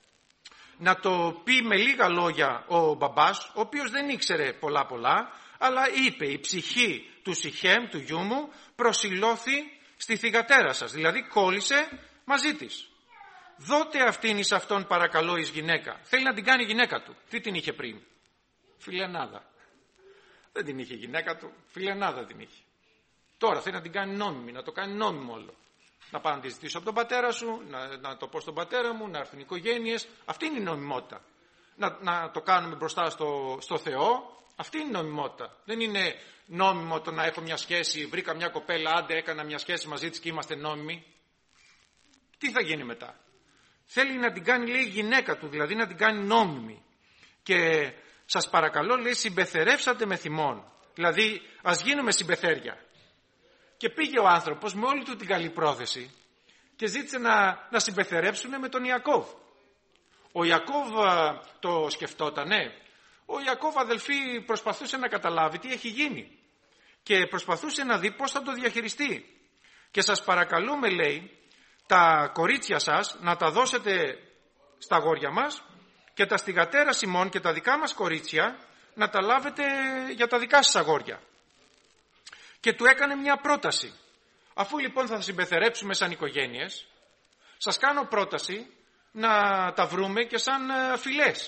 να το πει με λίγα λόγια ο μπαμπάς, ο οποίος δεν ήξερε πολλά πολλά, αλλά είπε: η ψυχή του Σιχέμ, του γιού μου, προσιλώθη στη θυγατέρα σας, δηλαδή κόλλησε μαζί της. Δότε αυτήν εις αυτόν παρακαλώ εις γυναίκα. Θέλει να την κάνει γυναίκα του. Τι την είχε πριν? Φιλενάδα. Δεν την είχε γυναίκα του, φιλενάδα την είχε. Τώρα θέλει να την κάνει νόμιμη, να το κάνει νόμιμο όλο. Να πάω να τη ζητήσω από τον πατέρα σου, να, να το πω στον πατέρα μου, να έρθουν οι οικογένειες. Αυτή είναι η νομιμότητα. Να, να το κάνουμε μπροστά στο, στο Θεό. Αυτή είναι η νομιμότητα. Δεν είναι νόμιμο το να έχω μια σχέση, βρήκα μια κοπέλα, άντε έκανα μια σχέση μαζί της και είμαστε νόμιμοι. Τι θα γίνει μετά? Θέλει να την κάνει, λέει, γυναίκα του, δηλαδή να την κάνει νόμιμη. Και σας παρακαλώ, λέει, συμπεθερεύσατε με θυμόν. Δηλαδή ας γίνουμε συμπεθέρια. Και πήγε ο άνθρωπος με όλη του την καλή πρόθεση και ζήτησε να, να συμπεθερέψουν με τον Ιακώβ. Ο Ιακώβ το σκεφτότανε. Ο Ιακώβ, αδελφοί, προσπαθούσε να καταλάβει τι έχει γίνει και προσπαθούσε να δει πώς θα το διαχειριστεί. Και σας παρακαλούμε, λέει, τα κορίτσια σας να τα δώσετε στα αγόρια μας και τα στιγατέρα Σιμών και τα δικά μας κορίτσια να τα λάβετε για τα δικά σας αγόρια. Και του έκανε μια πρόταση. Αφού λοιπόν θα συμπεθερέψουμε σαν οικογένειες, σας κάνω πρόταση να τα βρούμε και σαν φυλές.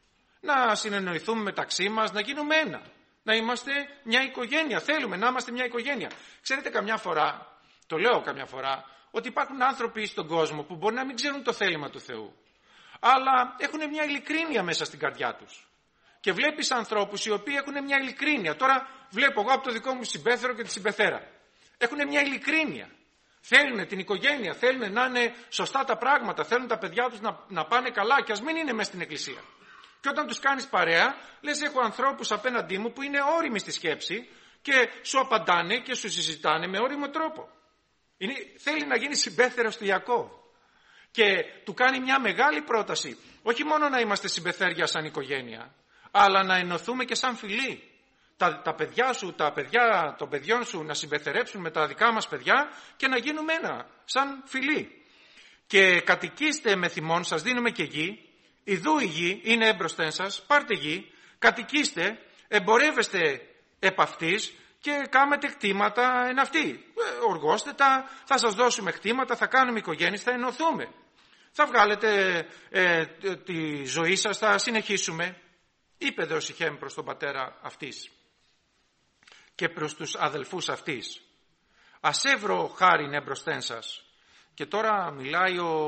Να συνεννοηθούμε μεταξύ μας, να γίνουμε ένα. Να είμαστε μια οικογένεια. Θέλουμε να είμαστε μια οικογένεια. Ξέρετε, καμιά φορά, το λέω καμιά φορά, ότι υπάρχουν άνθρωποι στον κόσμο που μπορεί να μην ξέρουν το θέλημα του Θεού, αλλά έχουν μια ειλικρίνεια μέσα στην καρδιά τους. Και βλέπεις ανθρώπους οι οποίοι έχουν μια ειλικρίνεια. Τώρα βλέπω εγώ από το δικό μου συμπέθερο και τη συμπεθέρα. Έχουν μια ειλικρίνεια. Θέλουν την οικογένεια, θέλουν να είναι σωστά τα πράγματα, θέλουν τα παιδιά τους να, να πάνε καλά και ας μην είναι μέσα στην εκκλησία. Και όταν τους κάνεις παρέα, λες, έχω ανθρώπους απέναντί μου που είναι όριμοι στη σκέψη και σου απαντάνε και σου συζητάνε με όριμο τρόπο. Είναι, θέλει να γίνει συμπέθερος του Ιακώβ. Και του κάνει μια μεγάλη πρόταση. Όχι μόνο να είμαστε συμπεθέρια σαν οικογένεια, αλλά να ενωθούμε και σαν φιλοί. Τα, τα παιδιά σου, τα παιδιά των παιδιών σου να συμπεθερέψουν με τα δικά μας παιδιά και να γίνουμε ένα, σαν φιλοί. Και κατοικήστε με θυμόν, σας δίνουμε και γη. Ιδού η γη είναι έμπροσθεν σας, πάρτε γη, κατοικήστε, εμπορεύεστε επ' αυτής και κάμετε κτήματα εν αυτή. Ε, οργώστε τα, θα σας δώσουμε κτήματα, θα κάνουμε οικογένειες, θα ενωθούμε. Θα βγάλετε ε, τη ζωή σας, θα συνεχίσουμε. Είπε δε ο Σιχέμ προς τον πατέρα αυτής και προς τους αδελφούς αυτής. Ας έβρω χάριν εμπροσθέν σας. Και τώρα μιλάει ο,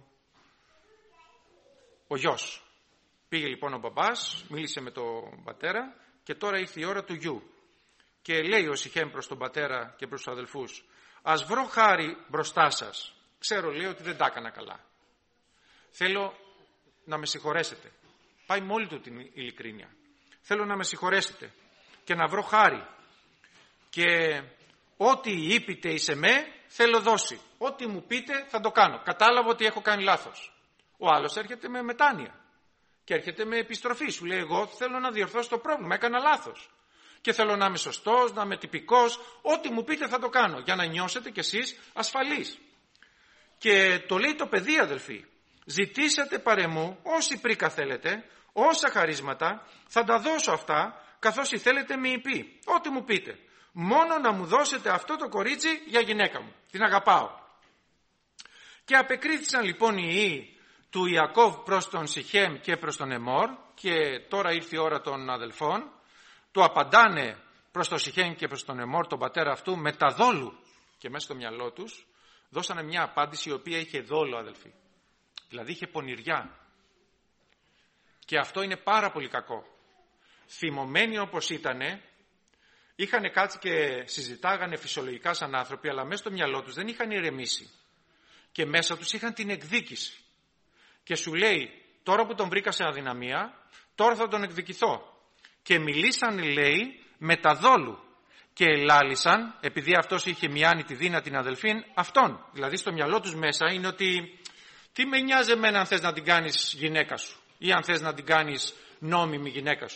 ο γιος. Πήγε λοιπόν ο μπαμπάς, μίλησε με τον πατέρα και τώρα ήρθε η ώρα του γιου. Και λέει ο Σιχέμ προς τον πατέρα και προς τους αδελφούς, ας βρω χάρη μπροστά σας. Ξέρω, λέει, ότι δεν τα έκανα καλά. Θέλω να με συγχωρέσετε. Πάει με όλη του την ειλικρίνεια. Θέλω να με συγχωρέσετε και να βρω χάρη. Και ό,τι είπετε εις εμέ θέλω δώσει. Ό,τι μου πείτε θα το κάνω. Κατάλαβα ότι έχω κάνει λάθος. Ο άλλος έρχεται με μετάνοια και έρχεται με επιστροφή. Σου λέει, εγώ θέλω να διορθώσω το πρόβλημα. Έκανα λάθος. Και θέλω να είμαι σωστός, να είμαι τυπικός. Ό,τι μου πείτε θα το κάνω. Για να νιώσετε κι εσείς ασφαλείς. Και το λέει το παιδί, αδελφοί. Ζητήσατε παρεμού όση πρίκα θέλετε, όσα χαρίσματα, θα τα δώσω αυτά, καθώς θέλετε μη πει. Ό,τι μου πείτε. Μόνο να μου δώσετε αυτό το κορίτσι για γυναίκα μου. Την αγαπάω. Και απεκρίθησαν λοιπόν οι ιοί του Ιακώβ προς τον Σιχέμ και προς τον Εμόρ, και τώρα ήρθε η ώρα των αδελφών. Του απαντάνε προς τον Σιχέμ και προς τον Εμόρ, τον πατέρα αυτού, με τα δόλου. Και μέσα στο μυαλό τους δώσανε μια απάντηση η οποία είχε δόλο, αδελφοί. Δηλαδή είχε πονηριά. Και αυτό είναι πάρα πολύ κακό. Θυμωμένοι όπως ήτανε, είχαν κάτσει και συζητάγανε φυσιολογικά σαν άνθρωποι, αλλά μέσα στο μυαλό τους δεν είχαν ηρεμήσει. Και μέσα τους είχαν την εκδίκηση. Και σου λέει, τώρα που τον βρήκα σε αδυναμία, τώρα θα τον εκδικηθώ. Και μιλήσαν, λέει, με τα δόλου. Και ελάλησαν, επειδή αυτός είχε μοιάνει τη δύνατη την αδελφήν, αυτόν. Δηλαδή στο μυαλό τους μέσα είναι ότι, τι με νοιάζει εμένα αν θες να την κάνεις γυναίκα σου ή αν θες να την κάνεις νόμιμη γυναίκα σου.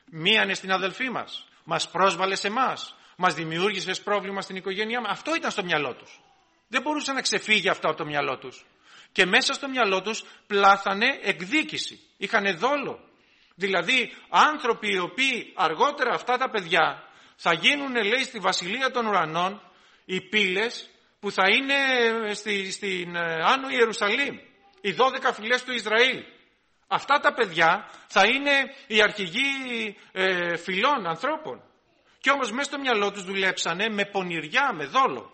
Μίανε στην αδελφή μας, μας πρόσβαλε σε εμάς, μας δημιούργησε πρόβλημα στην οικογένειά μας. Αυτό ήταν στο μυαλό τους. Δεν μπορούσε να ξεφύγει αυτό από το μυαλό τους. Και μέσα στο μυαλό τους πλάθανε εκδίκηση. Είχανε δόλο. Δηλαδή άνθρωποι οι οποίοι αργότερα αυτά τα παιδιά θα γίνουν, λέει, στη βασιλεία των ουρανών οι πύλες που θα είναι στη, στην Άνω Ιερουσαλήμ, οι δώδεκα φυλές του Ισραήλ. Αυτά τα παιδιά θα είναι οι αρχηγοί ε, φυλών ανθρώπων. Και όμως μέσα στο μυαλό τους δουλέψανε με πονηριά, με δόλο.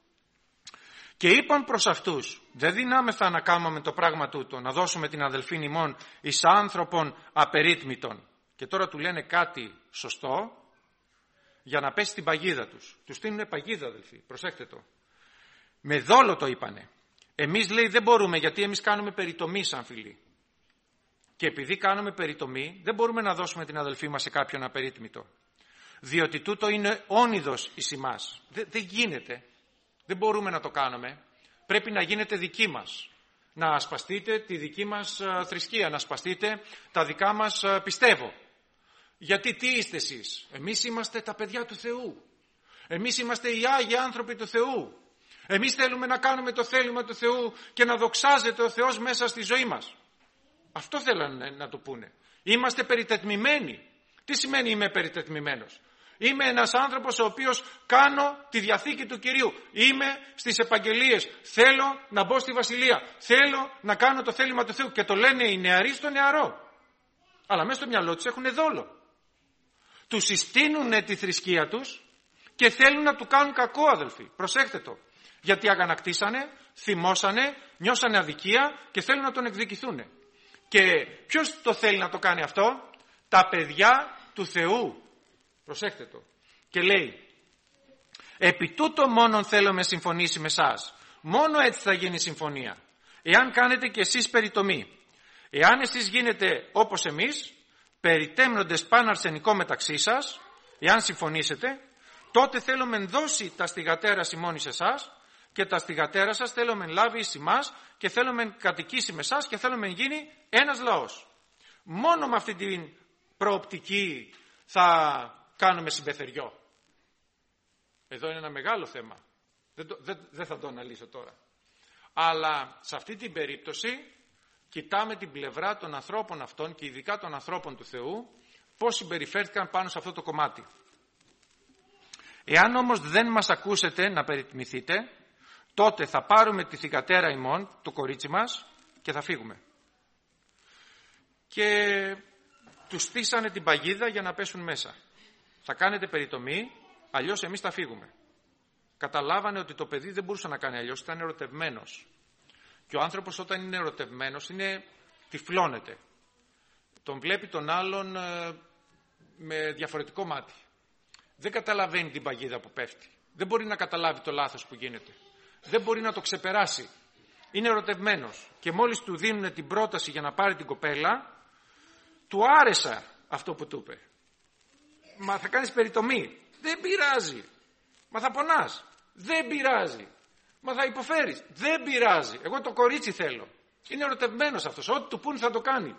Και είπαν προς αυτούς, δεν δυνάμεθα να κάνουμε το πράγμα τούτο, να δώσουμε την αδελφήν ημών εις άνθρωπον απερίτμητον. Και τώρα του λένε κάτι σωστό για να πέσει στην παγίδα τους. Τους στείλουνε παγίδα, αδελφοί, προσέξτε το. Με δόλο το είπανε. Εμείς, λέει, δεν μπορούμε, γιατί εμείς κάνουμε περιτομή σαν φίλοι. Και επειδή κάνουμε περιτομή, δεν μπορούμε να δώσουμε την αδελφή μας σε κάποιον απερίτμητο. Διότι τούτο είναι όνειδος εις ημάς. Δεν, δεν γίνεται. Δεν μπορούμε να το κάνουμε. Πρέπει να γίνετε δική μας. Να ασπαστείτε τη δική μας θρησκεία, να ασπαστείτε τα δικά μας πιστεύω. Γιατί τι είστε εσείς? Εμείς είμαστε τα παιδιά του Θεού. Εμείς είμαστε οι Άγιοι άνθρωποι του Θεού. Εμείς θέλουμε να κάνουμε το θέλημα του Θεού και να δοξάζεται ο Θεός μέσα στη ζωή μας. Αυτό θέλανε να το πούνε. Είμαστε περιτετμημένοι. Τι σημαίνει είμαι περιτετμημένος? Είμαι ένας άνθρωπος ο οποίος κάνω τη διαθήκη του Κυρίου. Είμαι στις επαγγελίες. Θέλω να μπω στη βασιλεία. Θέλω να κάνω το θέλημα του Θεού. Και το λένε οι νεαροί στο νεαρό. Αλλά μέσα στο μυαλό τους έχουν δόλο. Τους συστήνουν τη θρησκεία τους και θέλουν να του κάνουν κακό, αδελφοί. Προσέχτε το. Γιατί αγανακτήσανε, θυμώσανε, νιώσανε αδικία και θέλουν να τον εκδικηθούν. Και ποιος το θέλει να το κάνει αυτό? Τα παιδιά του Θεού. Προσέχτε το. Και λέει, επί τούτο μόνον θέλουμε συμφωνήσει με εσάς. Μόνο έτσι θα γίνει συμφωνία. Εάν κάνετε κι εσείς περιτομή. Εάν εσείς γίνετε όπως εμείς, περιτέμνοντες πάνω αρσενικό μεταξύ σας, εάν συμφωνήσετε, τότε θέλουμε δώσει τα στιγατέρα ημών εις εσάς και τα στιγατέρα σας θέλουμε λάβει εις εμάς και θέλουμε κατοικήσει με εσάς και θέλουμε γίνει ένας λαός. Μόνο με αυτή την προοπτική θα κάνουμε συμπεθεριό. Εδώ είναι ένα μεγάλο θέμα. Δεν, το, δεν, δεν θα το αναλύσω τώρα. Αλλά σε αυτή την περίπτωση κοιτάμε την πλευρά των ανθρώπων αυτών και ειδικά των ανθρώπων του Θεού πώς συμπεριφέρθηκαν πάνω σε αυτό το κομμάτι. Εάν όμως δεν μας ακούσετε να περιτμηθείτε, τότε θα πάρουμε τη θυγατέρα ημών, το κορίτσι μας, και θα φύγουμε. Και τους στήσανε την παγίδα για να πέσουν μέσα. Θα κάνετε περιτομή, αλλιώς εμείς θα φύγουμε. Καταλάβανε ότι το παιδί δεν μπορούσε να κάνει αλλιώς, ήταν ερωτευμένος. Και ο άνθρωπος όταν είναι ερωτευμένος είναι τυφλώνεται. Τον βλέπει τον άλλον ε, με διαφορετικό μάτι. Δεν καταλαβαίνει την παγίδα που πέφτει. Δεν μπορεί να καταλάβει το λάθος που γίνεται. Δεν μπορεί να το ξεπεράσει. Είναι ερωτευμένος. Και μόλις του δίνουν την πρόταση για να πάρει την κοπέλα, του άρεσε αυτό που του είπε. Μα θα κάνεις περιτομή. Δεν πειράζει. Μα θα πονάς. Δεν πειράζει. Μα θα υποφέρεις. Δεν πειράζει. Εγώ το κορίτσι θέλω. Είναι ερωτευμένος αυτός. Ό,τι του πούν θα το κάνει.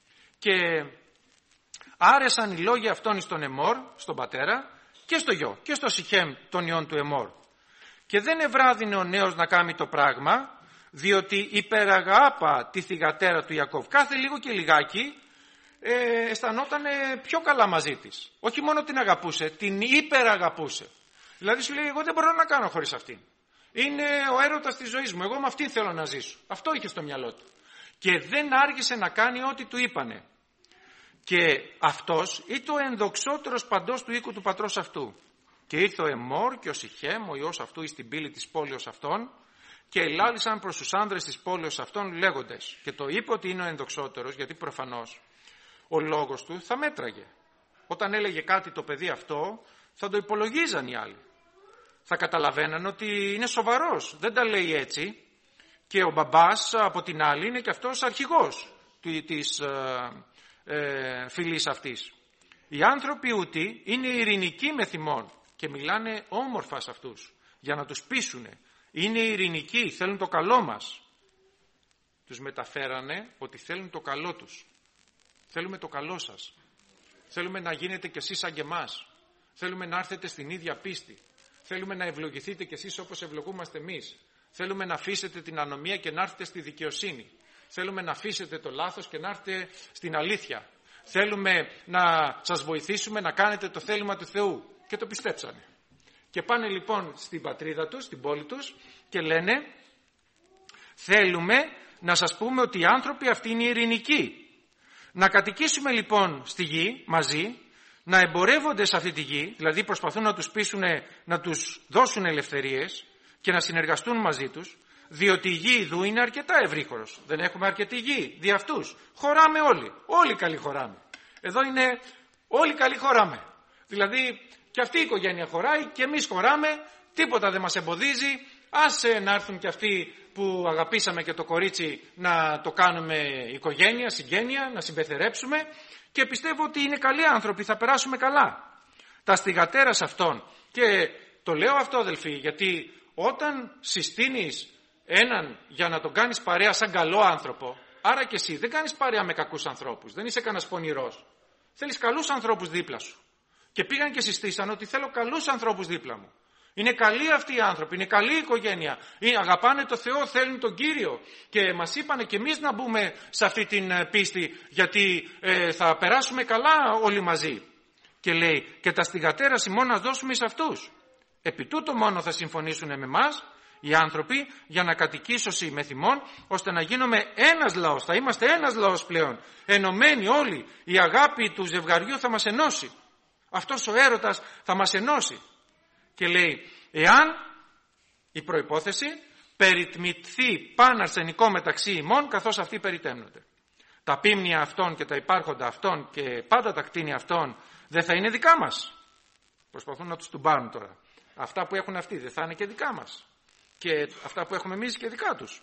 Και άρεσαν οι λόγοι αυτών στον Εμόρ, στον πατέρα, και στο γιο, και στο Σιχέμ των ιών του Εμόρ. Και δεν ευράδυνε ο νέος να κάνει το πράγμα, διότι υπεραγάπα τη θυγατέρα του Ιακώβ. Κάθε λίγο και λιγάκι ε, αισθανόταν πιο καλά μαζί της. Όχι μόνο την αγαπούσε, την υπεραγαπούσε. Δηλαδή σου λέει, εγώ δεν μπορώ να κάνω χωρίς αυτήν. Είναι ο έρωτας της ζωής μου. Εγώ με αυτήν θέλω να ζήσω. Αυτό είχε στο μυαλό του. Και δεν άργησε να κάνει ό,τι του είπανε. Και αυτός ήταν ο ενδοξότερος παντός του οίκου του πατρός αυτού. Και ήρθε ο Εμόρ και ο Σιχέμ, ο ιός αυτού, εις την πύλη της πόλεως αυτών, και ελάλησαν προς τους άνδρες της πόλεως αυτών λέγοντες. Και το είπε ότι είναι ο ενδοξότερος, γιατί προφανώς ο λόγος του θα μέτραγε. Όταν έλεγε κάτι το παιδί αυτό, θα το υπολογίζαν οι άλλοι. Θα καταλαβαίναν ότι είναι σοβαρός, δεν τα λέει έτσι. Και ο μπαμπάς από την άλλη είναι και αυτός αρχηγός της ε, ε, φυλής αυτής. Οι άνθρωποι ούτοι είναι ειρηνικοί με θυμών και μιλάνε όμορφα σε αυτούς για να τους πείσουν. Είναι ειρηνικοί, θέλουν το καλό μας. Τους μεταφέρανε ότι θέλουν το καλό τους. Θέλουμε το καλό σας. Θέλουμε να γίνετε κι εσείς σαν και εμάς. Θέλουμε να έρθετε στην ίδια πίστη. Θέλουμε να ευλογηθείτε κι εσείς όπως ευλογούμαστε εμείς. Θέλουμε να αφήσετε την ανομία και να έρθετε στη δικαιοσύνη. Θέλουμε να αφήσετε το λάθος και να έρθετε στην αλήθεια. Θέλουμε να σας βοηθήσουμε να κάνετε το θέλημα του Θεού. Και το πιστέψανε. Και πάνε λοιπόν στην πατρίδα τους, στην πόλη τους και λένε, θέλουμε να σας πούμε ότι οι άνθρωποι αυτοί είναι ειρηνικοί. Να κατοικήσουμε λοιπόν στη γη μαζί, να εμπορεύονται σε αυτή τη γη, δηλαδή προσπαθούν να τους πείσουν να τους δώσουν ελευθερίες και να συνεργαστούν μαζί τους, διότι η γη ειδού είναι αρκετά ευρύχωρος. Δεν έχουμε αρκετή γη δι' αυτούς. Χωράμε όλοι. Όλοι καλοί χωράμε. Εδώ είναι όλοι καλοί χωράμε. Δηλαδή και αυτή η οικογένεια χωράει και εμείς χωράμε. Τίποτα δεν μας εμποδίζει. Άσε να έρθουν και αυτοί που αγαπήσαμε και το κορίτσι να το κάνουμε οικογένεια, συγγένεια, να συμπεθερέψουμε. Και πιστεύω ότι είναι καλοί άνθρωποι, θα περάσουμε καλά. Τα στιγατέρα σε αυτόν. Και το λέω αυτό αδελφοί, γιατί όταν συστήνεις έναν για να τον κάνεις παρέα σαν καλό άνθρωπο, άρα και εσύ δεν κάνεις παρέα με κακούς ανθρώπους, δεν είσαι κανένας πονηρός. Θέλεις καλούς ανθρώπους δίπλα σου. Και πήγαν και συστήσαν ότι θέλω καλούς ανθρώπους δίπλα μου. Είναι καλοί αυτοί οι άνθρωποι, είναι καλή η οικογένεια, είναι, αγαπάνε το Θεό, θέλουν τον Κύριο και μας είπανε και εμείς να μπούμε σε αυτή την πίστη γιατί ε, θα περάσουμε καλά όλοι μαζί. Και λέει και τα στιγατέρας ημών να δώσουμε σε αυτούς. Επί τούτο μόνο θα συμφωνήσουν με εμάς οι άνθρωποι για να κατοικήσωσι με θυμών ώστε να γίνουμε ένας λαός, θα είμαστε ένας λαός πλέον, ενωμένοι όλοι, η αγάπη του ζευγαριού θα μας ενώσει. Αυτός ο έρωτας θα μας ενώσει. Και λέει, εάν η προϋπόθεση περιτμηθεί παν αρσενικό μεταξύ ημών καθώς αυτοί περιτέμνονται. Τα πίμνια αυτών και τα υπάρχοντα αυτών και πάντα τα κτίνια αυτών δεν θα είναι δικά μας. Προσπαθούν να τους τουμπάνουν τώρα. Αυτά που έχουν αυτοί δεν θα είναι και δικά μας. Και αυτά που έχουμε εμείς και δικά τους.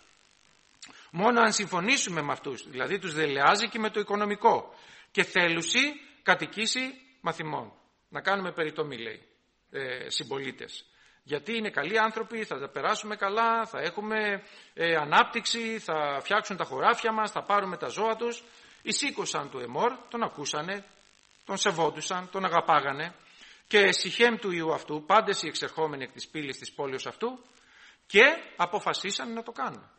Μόνο αν συμφωνήσουμε με αυτούς, δηλαδή τους δελεάζει και με το οικονομικό. Και θέλουσι κατοικήσει μαθημών. Να κάνουμε περιτομή λέει. Ε, συμπολίτες. Γιατί είναι καλοί άνθρωποι, θα τα περάσουμε καλά, θα έχουμε ε, ανάπτυξη, θα φτιάξουν τα χωράφια μας, θα πάρουμε τα ζώα τους. Εισήκωσαν του Εμόρ, τον ακούσανε, τον σεβόντουσαν, τον αγαπάγανε και Σιχέμ του ιού αυτού, πάντες οι εξερχόμενοι εκ της πύλης της πόλης αυτού και αποφασίσαν να το κάνουν.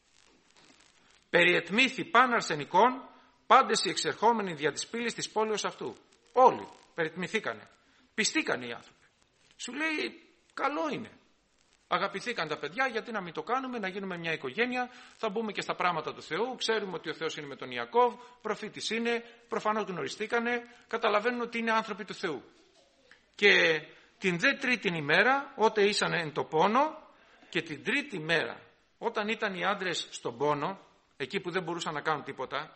Περιετμήθη παν αρσενικών, πάντες οι εξερχόμενοι δια της πύλης της πόλης αυτού. Όλοι περιτμηθήκανε. Πιστήκανε οι άνθρωποι. Σου λέει καλό είναι. Αγαπηθήκαν τα παιδιά, γιατί να μην το κάνουμε, να γίνουμε μια οικογένεια, θα μπούμε και στα πράγματα του Θεού, ξέρουμε ότι ο Θεός είναι με τον Ιακώβ, προφήτης είναι, προφανώς γνωριστήκανε, καταλαβαίνουν ότι είναι άνθρωποι του Θεού. Και την δε τρίτη ημέρα, όταν ήσαν εν το πόνο, και την τρίτη μέρα, όταν ήταν οι άντρες στον πόνο, εκεί που δεν μπορούσαν να κάνουν τίποτα,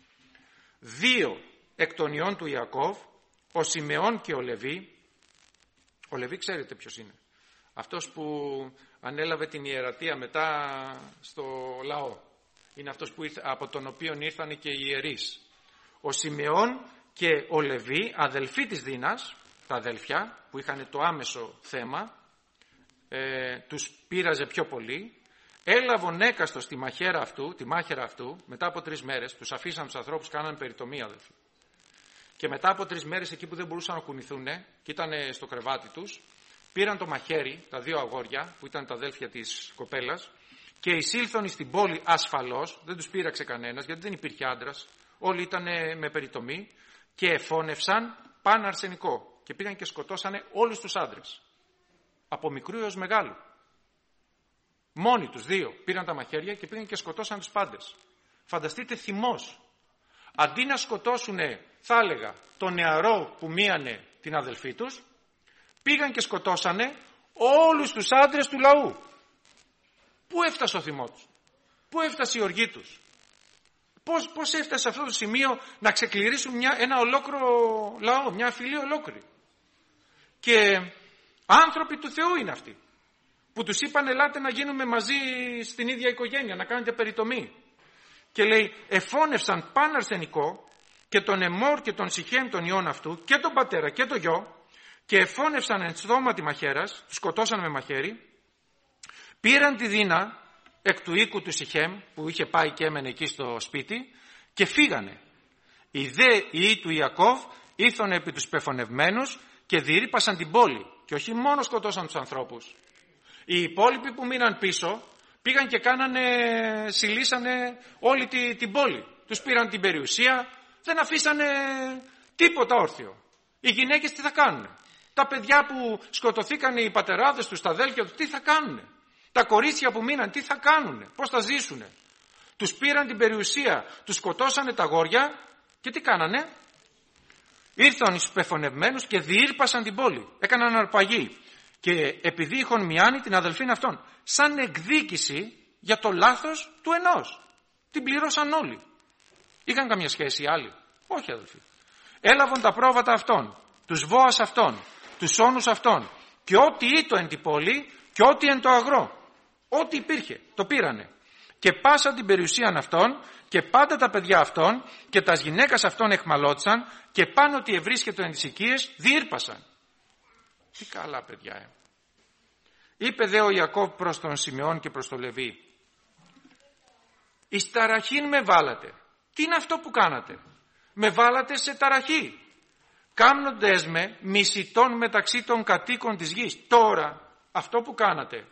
δύο εκ των ιών του Ιακώβ, ο Σιμεών και ο Λεβί. Ο Λεβί ξέρετε ποιος είναι. Αυτός που ανέλαβε την ιερατεία μετά στο λαό. Είναι αυτός που ήρθε, από τον οποίο ήρθαν και οι ιερείς. Ο Σιμεών και ο Λεβί, αδελφοί της Δίνας, τα αδέλφια που είχαν το άμεσο θέμα, ε, τους πείραζε πιο πολύ. Έλαβον έκαστος τη μαχαίρα αυτού, τη μάχαιρα αυτού, μετά από τρεις μέρες, τους αφήσαν τους ανθρώπους, κάνανε περιτομή αδελφοί. Και μετά από τρεις μέρες εκεί που δεν μπορούσαν να κουνηθούν και ήταν στο κρεβάτι τους, πήραν το μαχαίρι, τα δύο αγόρια που ήταν τα αδέλφια της κοπέλας και εισήλθον στην πόλη ασφαλώς, δεν τους πείραξε κανένας γιατί δεν υπήρχε άντρας, όλοι ήταν με περιτομή και εφώνευσαν παν αρσενικό και πήγαν και σκοτώσανε όλους τους άντρες, από μικρού έως μεγάλου. Μόνοι τους δύο πήραν τα μαχαίρια και πήγαν και σκοτώσαν τους πάντες. Φανταστείτε θυμός. Αντί να σκοτώσουνε, θα έλεγα, τον νεαρό που μίανε την αδελφή τους, πήγαν και σκοτώσανε όλους τους άντρες του λαού. Πού έφτασε ο θυμός τους, πού έφτασε η οργή τους, πώς, πώς έφτασε σε αυτό το σημείο να ξεκληρίσουν μια, ένα ολόκληρο λαό, μια φυλή ολόκληρη. Και άνθρωποι του Θεού είναι αυτοί, που τους είπαν ελάτε να γίνουμε μαζί στην ίδια οικογένεια, να κάνετε περιτομή. Και λέει εφώνευσαν παν αρσενικό και τον Εμόρ και τον Σιχέμ των ιών αυτού και τον πατέρα και τον γιο και εφώνευσαν εν στόμα τη μαχαίρας, τους σκοτώσαν με μαχαίρι, πήραν τη Δίνα εκ του οίκου του Σιχέμ που είχε πάει και έμενε εκεί στο σπίτι και φύγανε. Οι δε ιοί του Ιακώβ ήρθαν επί τους πεφωνευμένους και διήρπασαν την πόλη. Και όχι μόνο σκοτώσαν τους ανθρώπους. Οι υπόλοιποι που μείναν πίσω πήγαν και κάνανε, συλλήσανε όλη τη, την πόλη. Τους πήραν την περιουσία, δεν αφήσανε τίποτα όρθιο. Οι γυναίκες τι θα κάνουνε? Τα παιδιά που σκοτωθήκαν, οι πατεράδες τους, τα αδέλφια τους, τι θα κάνουνε? Τα κορίτσια που μείναν, τι θα κάνουνε? Πώς θα ζήσουνε? Τους πήραν την περιουσία, τους σκοτώσανε τα αγόρια και τι κάνανε? Ήρθαν στους πεφωνευμένους και διήρπασαν την πόλη. Έκαναν αρπαγή. Και επειδή είχαν μιάνει την αδελφήν αυτών, σαν εκδίκηση για το λάθος του ενός. Την πληρώσαν όλοι. Είχαν καμία σχέση οι άλλοι? Όχι, αδελφοί. Έλαβαν τα πρόβατα αυτών, τους βόας αυτών, τους όνους αυτών και ό,τι ήτο εν την πόλη και ό,τι εν το αγρό. Ό,τι υπήρχε, το πήρανε. Και πάσα την περιουσίαν αυτών και πάντα τα παιδιά αυτών και τα γυναίκας αυτών εχμαλώτησαν και πάνω ότι ευρίσκετο εν τις οικίες διήρπασαν. Τι καλά παιδιά, ε. Είπε δε ο Ιακώβ προς τον Σιμεών και προς τον Λεβί, εις ταραχήν με βάλατε. Τι είναι αυτό που κάνατε? Με βάλατε σε ταραχή, κάμνοντες με μισητών μεταξύ των κατοίκων της γης. Τώρα αυτό που κάνατε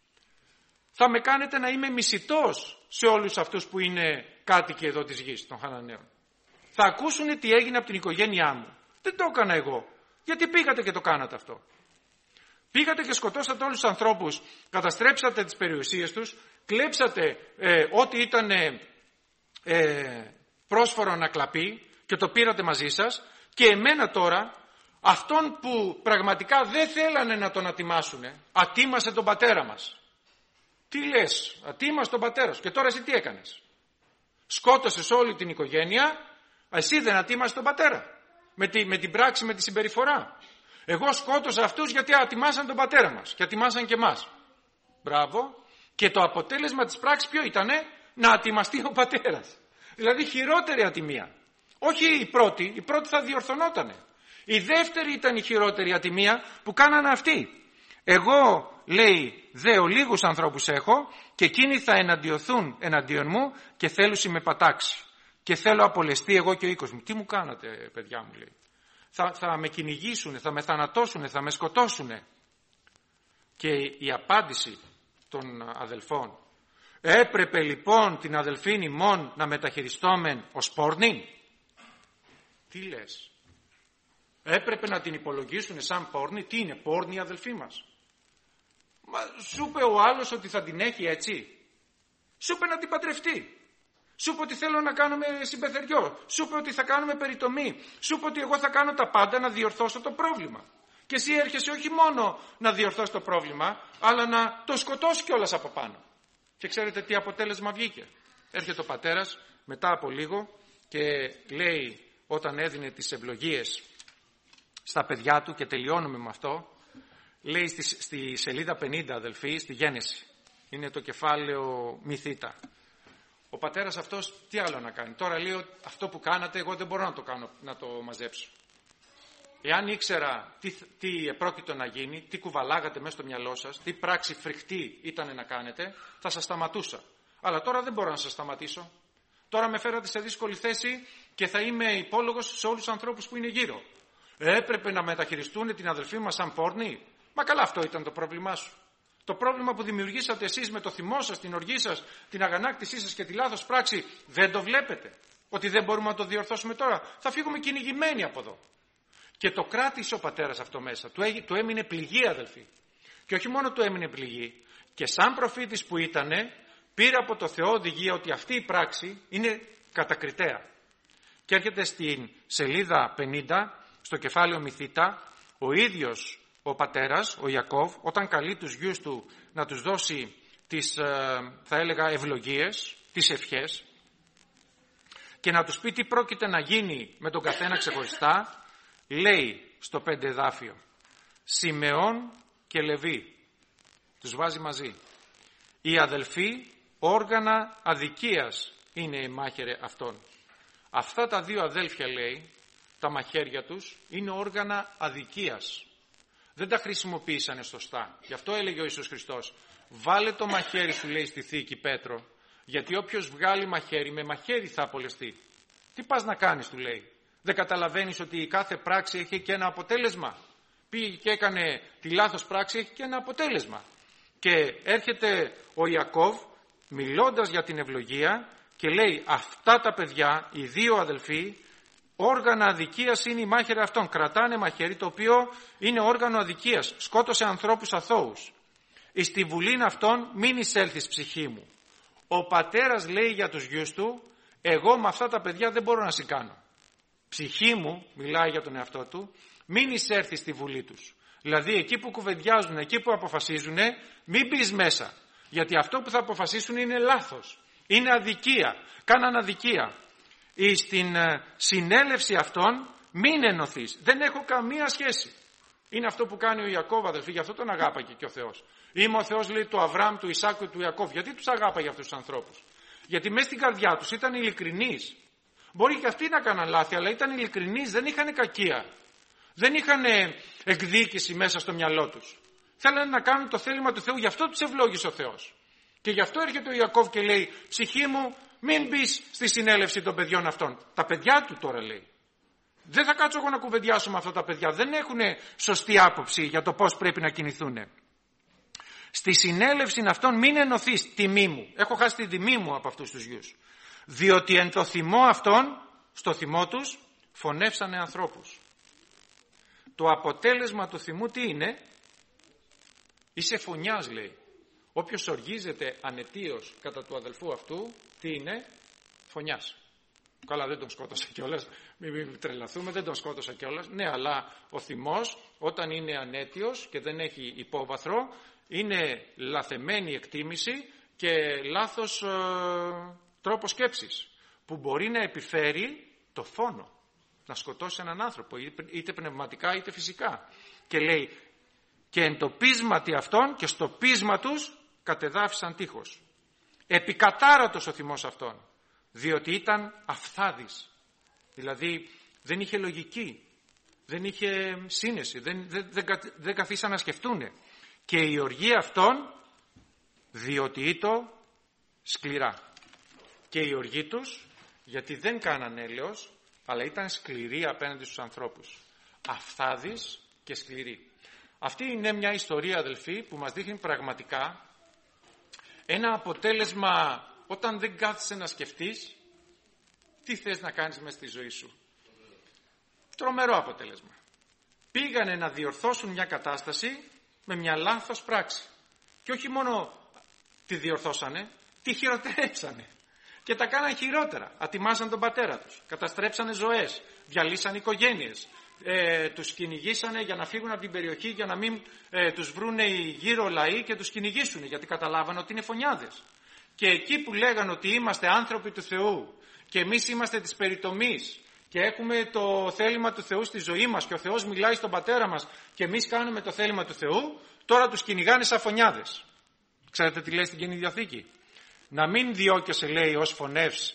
θα με κάνετε να είμαι μισητός σε όλους αυτούς που είναι κάτοικοι εδώ της γης των Χαναναίων. Θα ακούσουν τι έγινε από την οικογένειά μου. Δεν το έκανα εγώ. Γιατί πήγατε και το κάνατε αυτό? Πήγατε και σκοτώσατε όλους τους ανθρώπους, καταστρέψατε τις περιουσίες τους, κλέψατε ε, ό,τι ήταν ε, πρόσφορο να κλαπεί και το πήρατε μαζί σας, και εμένα τώρα, αυτόν που πραγματικά δεν θέλανε να τον ατιμάσουνε, ατίμασε τον πατέρα μας. Τι λες? Ατίμασε τον πατέρα σου. Και τώρα εσύ τι έκανες? Σκότωσες όλη την οικογένεια, εσύ δεν ατίμασες τον πατέρα με, τη, με την πράξη, με τη συμπεριφορά. Εγώ σκότωσα αυτούς γιατί ατιμάσαν τον πατέρα μας και ατιμάσαν και εμάς. Μπράβο. Και το αποτέλεσμα της πράξης ποιο ήτανε? Να ατιμαστεί ο πατέρας. Δηλαδή χειρότερη ατιμία. Όχι η πρώτη, η πρώτη θα διορθωνότανε. Η δεύτερη ήταν η χειρότερη ατιμία που κάνανε αυτοί. Εγώ, λέει, δε ο λίγους ανθρώπους έχω και εκείνοι θα εναντιωθούν εναντίον μου και θέλουσι με πατάξει. Και θέλω απολεστεί εγώ και ο οίκος μου. Τι μου κάνατε, παιδιά μου, λέει. Θα, θα με κυνηγήσουνε, θα με θανατώσουνε, θα με σκοτώσουνε. Και η απάντηση των αδελφών, έπρεπε λοιπόν την αδελφήν ημών να μεταχειριστόμεν ως πόρνην? Τι λες? Έπρεπε να την υπολογίσουνε σαν πόρνη? Τι είναι πόρνη η αδελφή μας? Μα σου είπε ο άλλος ότι θα την έχει έτσι. Σου είπε να την παντρευτεί. Σου είπε ότι θέλω να κάνουμε συμπεθεριό. Σου είπε ότι θα κάνουμε περιτομή. Σου είπε ότι εγώ θα κάνω τα πάντα να διορθώσω το πρόβλημα. Και εσύ έρχεσαι όχι μόνο να διορθώσει το πρόβλημα, αλλά να το σκοτώσει κιόλας από πάνω. Και ξέρετε τι αποτέλεσμα βγήκε? Έρχεται ο πατέρας μετά από λίγο και λέει, όταν έδινε τις ευλογίες στα παιδιά του, και τελειώνουμε με αυτό, λέει στη, στη σελίδα πενήντα, αδελφοί, στη Γένεση, είναι το κεφάλαιο Μυθίτα. Ο πατέρας αυτός τι άλλο να κάνει? Τώρα λέει, αυτό που κάνατε εγώ δεν μπορώ να το κάνω, να το μαζέψω. Εάν ήξερα τι, τι επρόκειτο να γίνει, τι κουβαλάγατε μέσα στο μυαλό σας, τι πράξη φρικτή ήταν να κάνετε, θα σας σταματούσα. Αλλά τώρα δεν μπορώ να σας σταματήσω. Τώρα με φέρατε σε δύσκολη θέση και θα είμαι υπόλογος σε όλους τους ανθρώπους που είναι γύρω. Έπρεπε να μεταχειριστούν την αδελφή μας σαν πόρνη? Μα καλά, αυτό ήταν το πρόβλημά σου. Το πρόβλημα που δημιουργήσατε εσείς με το θυμό σας, την οργή σας, την αγανάκτησή σας και τη λάθος πράξη, δεν το βλέπετε? Ότι δεν μπορούμε να το διορθώσουμε τώρα? Θα φύγουμε κυνηγημένοι από εδώ. Και το κράτησε ο πατέρας αυτό μέσα. Του, έγι, του έμεινε πληγή, αδελφοί. Και όχι μόνο του έμεινε πληγή, και σαν προφήτης που ήτανε, πήρε από το Θεό οδηγία ότι αυτή η πράξη είναι κατακριτέα. Και έρχεται στην σελίδα πενήντα, στο κεφάλαιο Μυθίτα, ο ίδιος ο πατέρας, ο Ιακώβ, όταν καλεί τους γιους του να τους δώσει τις, θα έλεγα, ευλογίες, τις ευχές, και να τους πει τι πρόκειται να γίνει με τον καθένα ξεχωριστά, λέει στο πέντε εδάφιο, Σιμεών και Λεβί, τους βάζει μαζί. Οι αδελφοί όργανα αδικίας είναι οι μάχαιρε αυτών. Αυτά τα δύο αδέλφια, λέει, τα μαχαίρια τους είναι όργανα αδικίας. Δεν τα χρησιμοποίησανε σωστά. Γι' αυτό έλεγε ο Ιησούς Χριστός, βάλε το μαχαίρι σου, λέει, στη θήκη, Πέτρο, γιατί όποιος βγάλει μαχαίρι, με μαχαίρι θα απολεστεί. Τι πας να κάνεις, του λέει. Δεν καταλαβαίνεις ότι η κάθε πράξη έχει και ένα αποτέλεσμα. Πήγε και έκανε τη λάθος πράξη, έχει και ένα αποτέλεσμα. Και έρχεται ο Ιακώβ μιλώντας για την ευλογία και λέει αυτά τα παιδιά, οι δύο αδελφοί, όργανα αδικίας είναι η μάχαιρα αυτών. Κρατάνε μαχαίρι το οποίο είναι όργανο αδικίας. Σκότωσε ανθρώπους αθώους. Εις τη βουλήν αυτών μην εισέλθεις ψυχή μου. Ο πατέρας λέει για τους γιους του, εγώ με αυτά τα παιδιά δεν μπορώ να σηκάνω. Ψυχή μου, μιλάει για τον εαυτό του, μην εισέρθει στη βουλή τους. Δηλαδή εκεί που κουβεντιάζουν, εκεί που αποφασίζουν, μην μπεις μέσα. Γιατί αυτό που θα αποφασίσουν είναι λάθος. Είναι αδικία. Κάναν αδικία. Ή στην συνέλευση αυτών μην ενωθείς. Δεν έχω καμία σχέση. Είναι αυτό που κάνει ο Ιακώβ, αδελφοί, γι' αυτό τον αγάπαγε και ο Θεός. Είμαι ο Θεός, λέει, του Αβραάμ, του Ισάκου και του Ιακώβ. Γιατί τους αγάπαγε αυτούς τους ανθρώπους? Γιατί μέσα στην καρδιά τους ήταν ειλικρινείς. Μπορεί και αυτοί να κάναν λάθη, αλλά ήταν ειλικρινείς, δεν είχαν κακία. Δεν είχαν εκδίκηση μέσα στο μυαλό τους. Θέλανε να κάνουν το θέλημα του Θεού, γι' αυτό τους ευλόγησε ο Θεός. Και γι' αυτό έρχεται ο Ιακώβ και λέει, ψυχή μου, μην μπεις στη συνέλευση των παιδιών αυτών. Τα παιδιά του τώρα λέει. Δεν θα κάτσω εγώ να κουβεντιάσω με αυτά τα παιδιά. Δεν έχουν σωστή άποψη για το πώς πρέπει να κινηθούν. Στη συνέλευση αυτών μην ενωθείς, τιμή μου. Έχω χάσει τη τιμή μου από αυτούς τους γιους. Διότι εν το θυμό αυτών, στο θυμό τους, φωνεύσανε ανθρώπους. Το αποτέλεσμα του θυμού τι είναι? Είσαι φωνιάς, λέει. Όποιος οργίζεται ανετίως κατά του αδελφού αυτού, τι είναι? Φωνιάς. Καλά, δεν τον σκότωσα κιόλας, μην, μην τρελαθούμε, δεν τον σκότωσα κιόλας. Ναι, αλλά ο θυμός όταν είναι ανέτιος και δεν έχει υπόβαθρο, είναι λαθεμένη εκτίμηση και λάθος ε, τρόπο σκέψης, που μπορεί να επιφέρει το φόνο, να σκοτώσει έναν άνθρωπο, είτε πνευματικά είτε φυσικά. Και λέει, και εν το πείσματι αυτών και στο πείσμα τους κατεδάφισαν τείχος. Επικατάρατος ο θυμός αυτών, διότι ήταν αφθάδης. Δηλαδή δεν είχε λογική, δεν είχε σύνεση, δεν, δεν, δεν, δεν καθίσαν να σκεφτούνε. Και η οργή αυτών διότι ήτο σκληρά. Και η οργή τους, γιατί δεν κάναν έλεος, αλλά ήταν σκληροί απέναντι στους ανθρώπους. Αφθάδης και σκληροί. Αυτή είναι μια ιστορία, αδελφοί, που μας δείχνει πραγματικά ένα αποτέλεσμα όταν δεν κάθεσαι να σκεφτείς τι θες να κάνεις μέσα στη ζωή σου. Τρομερό αποτέλεσμα. Πήγανε να διορθώσουν μια κατάσταση με μια λάθος πράξη. Και όχι μόνο τη διορθώσανε, τη χειροτερέψανε. Και τα κάναν χειρότερα. Ατιμάσαν τον πατέρα τους. Καταστρέψανε ζωές. Διαλύσαν οικογένειες. Ε, τους κυνηγήσανε για να φύγουν από την περιοχή, για να μην ε, τους βρούνε οι γύρω λαοί και τους κυνηγήσουν, γιατί καταλάβανε ότι είναι φωνιάδες. Και εκεί που λέγανε ότι είμαστε άνθρωποι του Θεού και εμείς είμαστε της περιτομής και έχουμε το θέλημα του Θεού στη ζωή μας και ο Θεός μιλάει στον πατέρα μας και εμείς κάνουμε το θέλημα του Θεού, τώρα τους κυνηγάνε σαν φωνιάδες. Ξέρετε τι λέει στην Καινή Διαθήκη? Να μην διώκεσαι, λέει, ως φωνεύς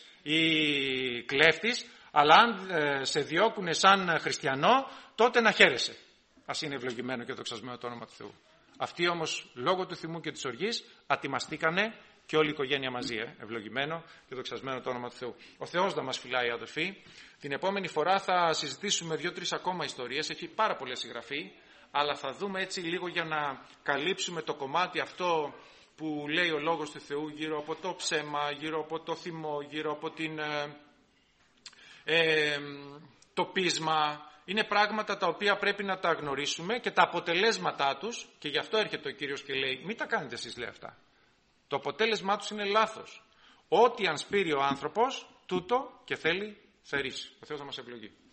ή κλέφτης, αλλά αν ε, σε διώκουνε σαν χριστιανό, τότε να χαίρεσαι. Ας είναι ευλογημένο και δοξασμένο το όνομα του Θεού. Αυτοί όμως, λόγω του θυμού και της οργής, ατιμαστήκανε και όλη η οικογένεια μαζί. Ε, ευλογημένο και δοξασμένο το όνομα του Θεού. Ο Θεός να μας φυλάει, αδελφοί. Την επόμενη φορά θα συζητήσουμε δύο-τρεις ακόμα ιστορίες. Έχει πάρα πολλές συγγραφεί, αλλά θα δούμε έτσι λίγο για να καλύψουμε το κομμάτι αυτό που λέει ο Λόγος του Θεού γύρω από το ψέμα, γύρω από το θυμό, γύρω από την... Ε, Ε, το πείσμα. Είναι πράγματα τα οποία πρέπει να τα γνωρίσουμε και τα αποτελέσματά τους, και γι' αυτό έρχεται ο Κύριος και λέει μην τα κάνετε εσείς, λέει, αυτά. Το αποτέλεσμά τους είναι λάθος. Ό,τι αν σπείρει ο άνθρωπος, τούτο και θέλει θερήσει. Ο Θεός να μας ευλογεί.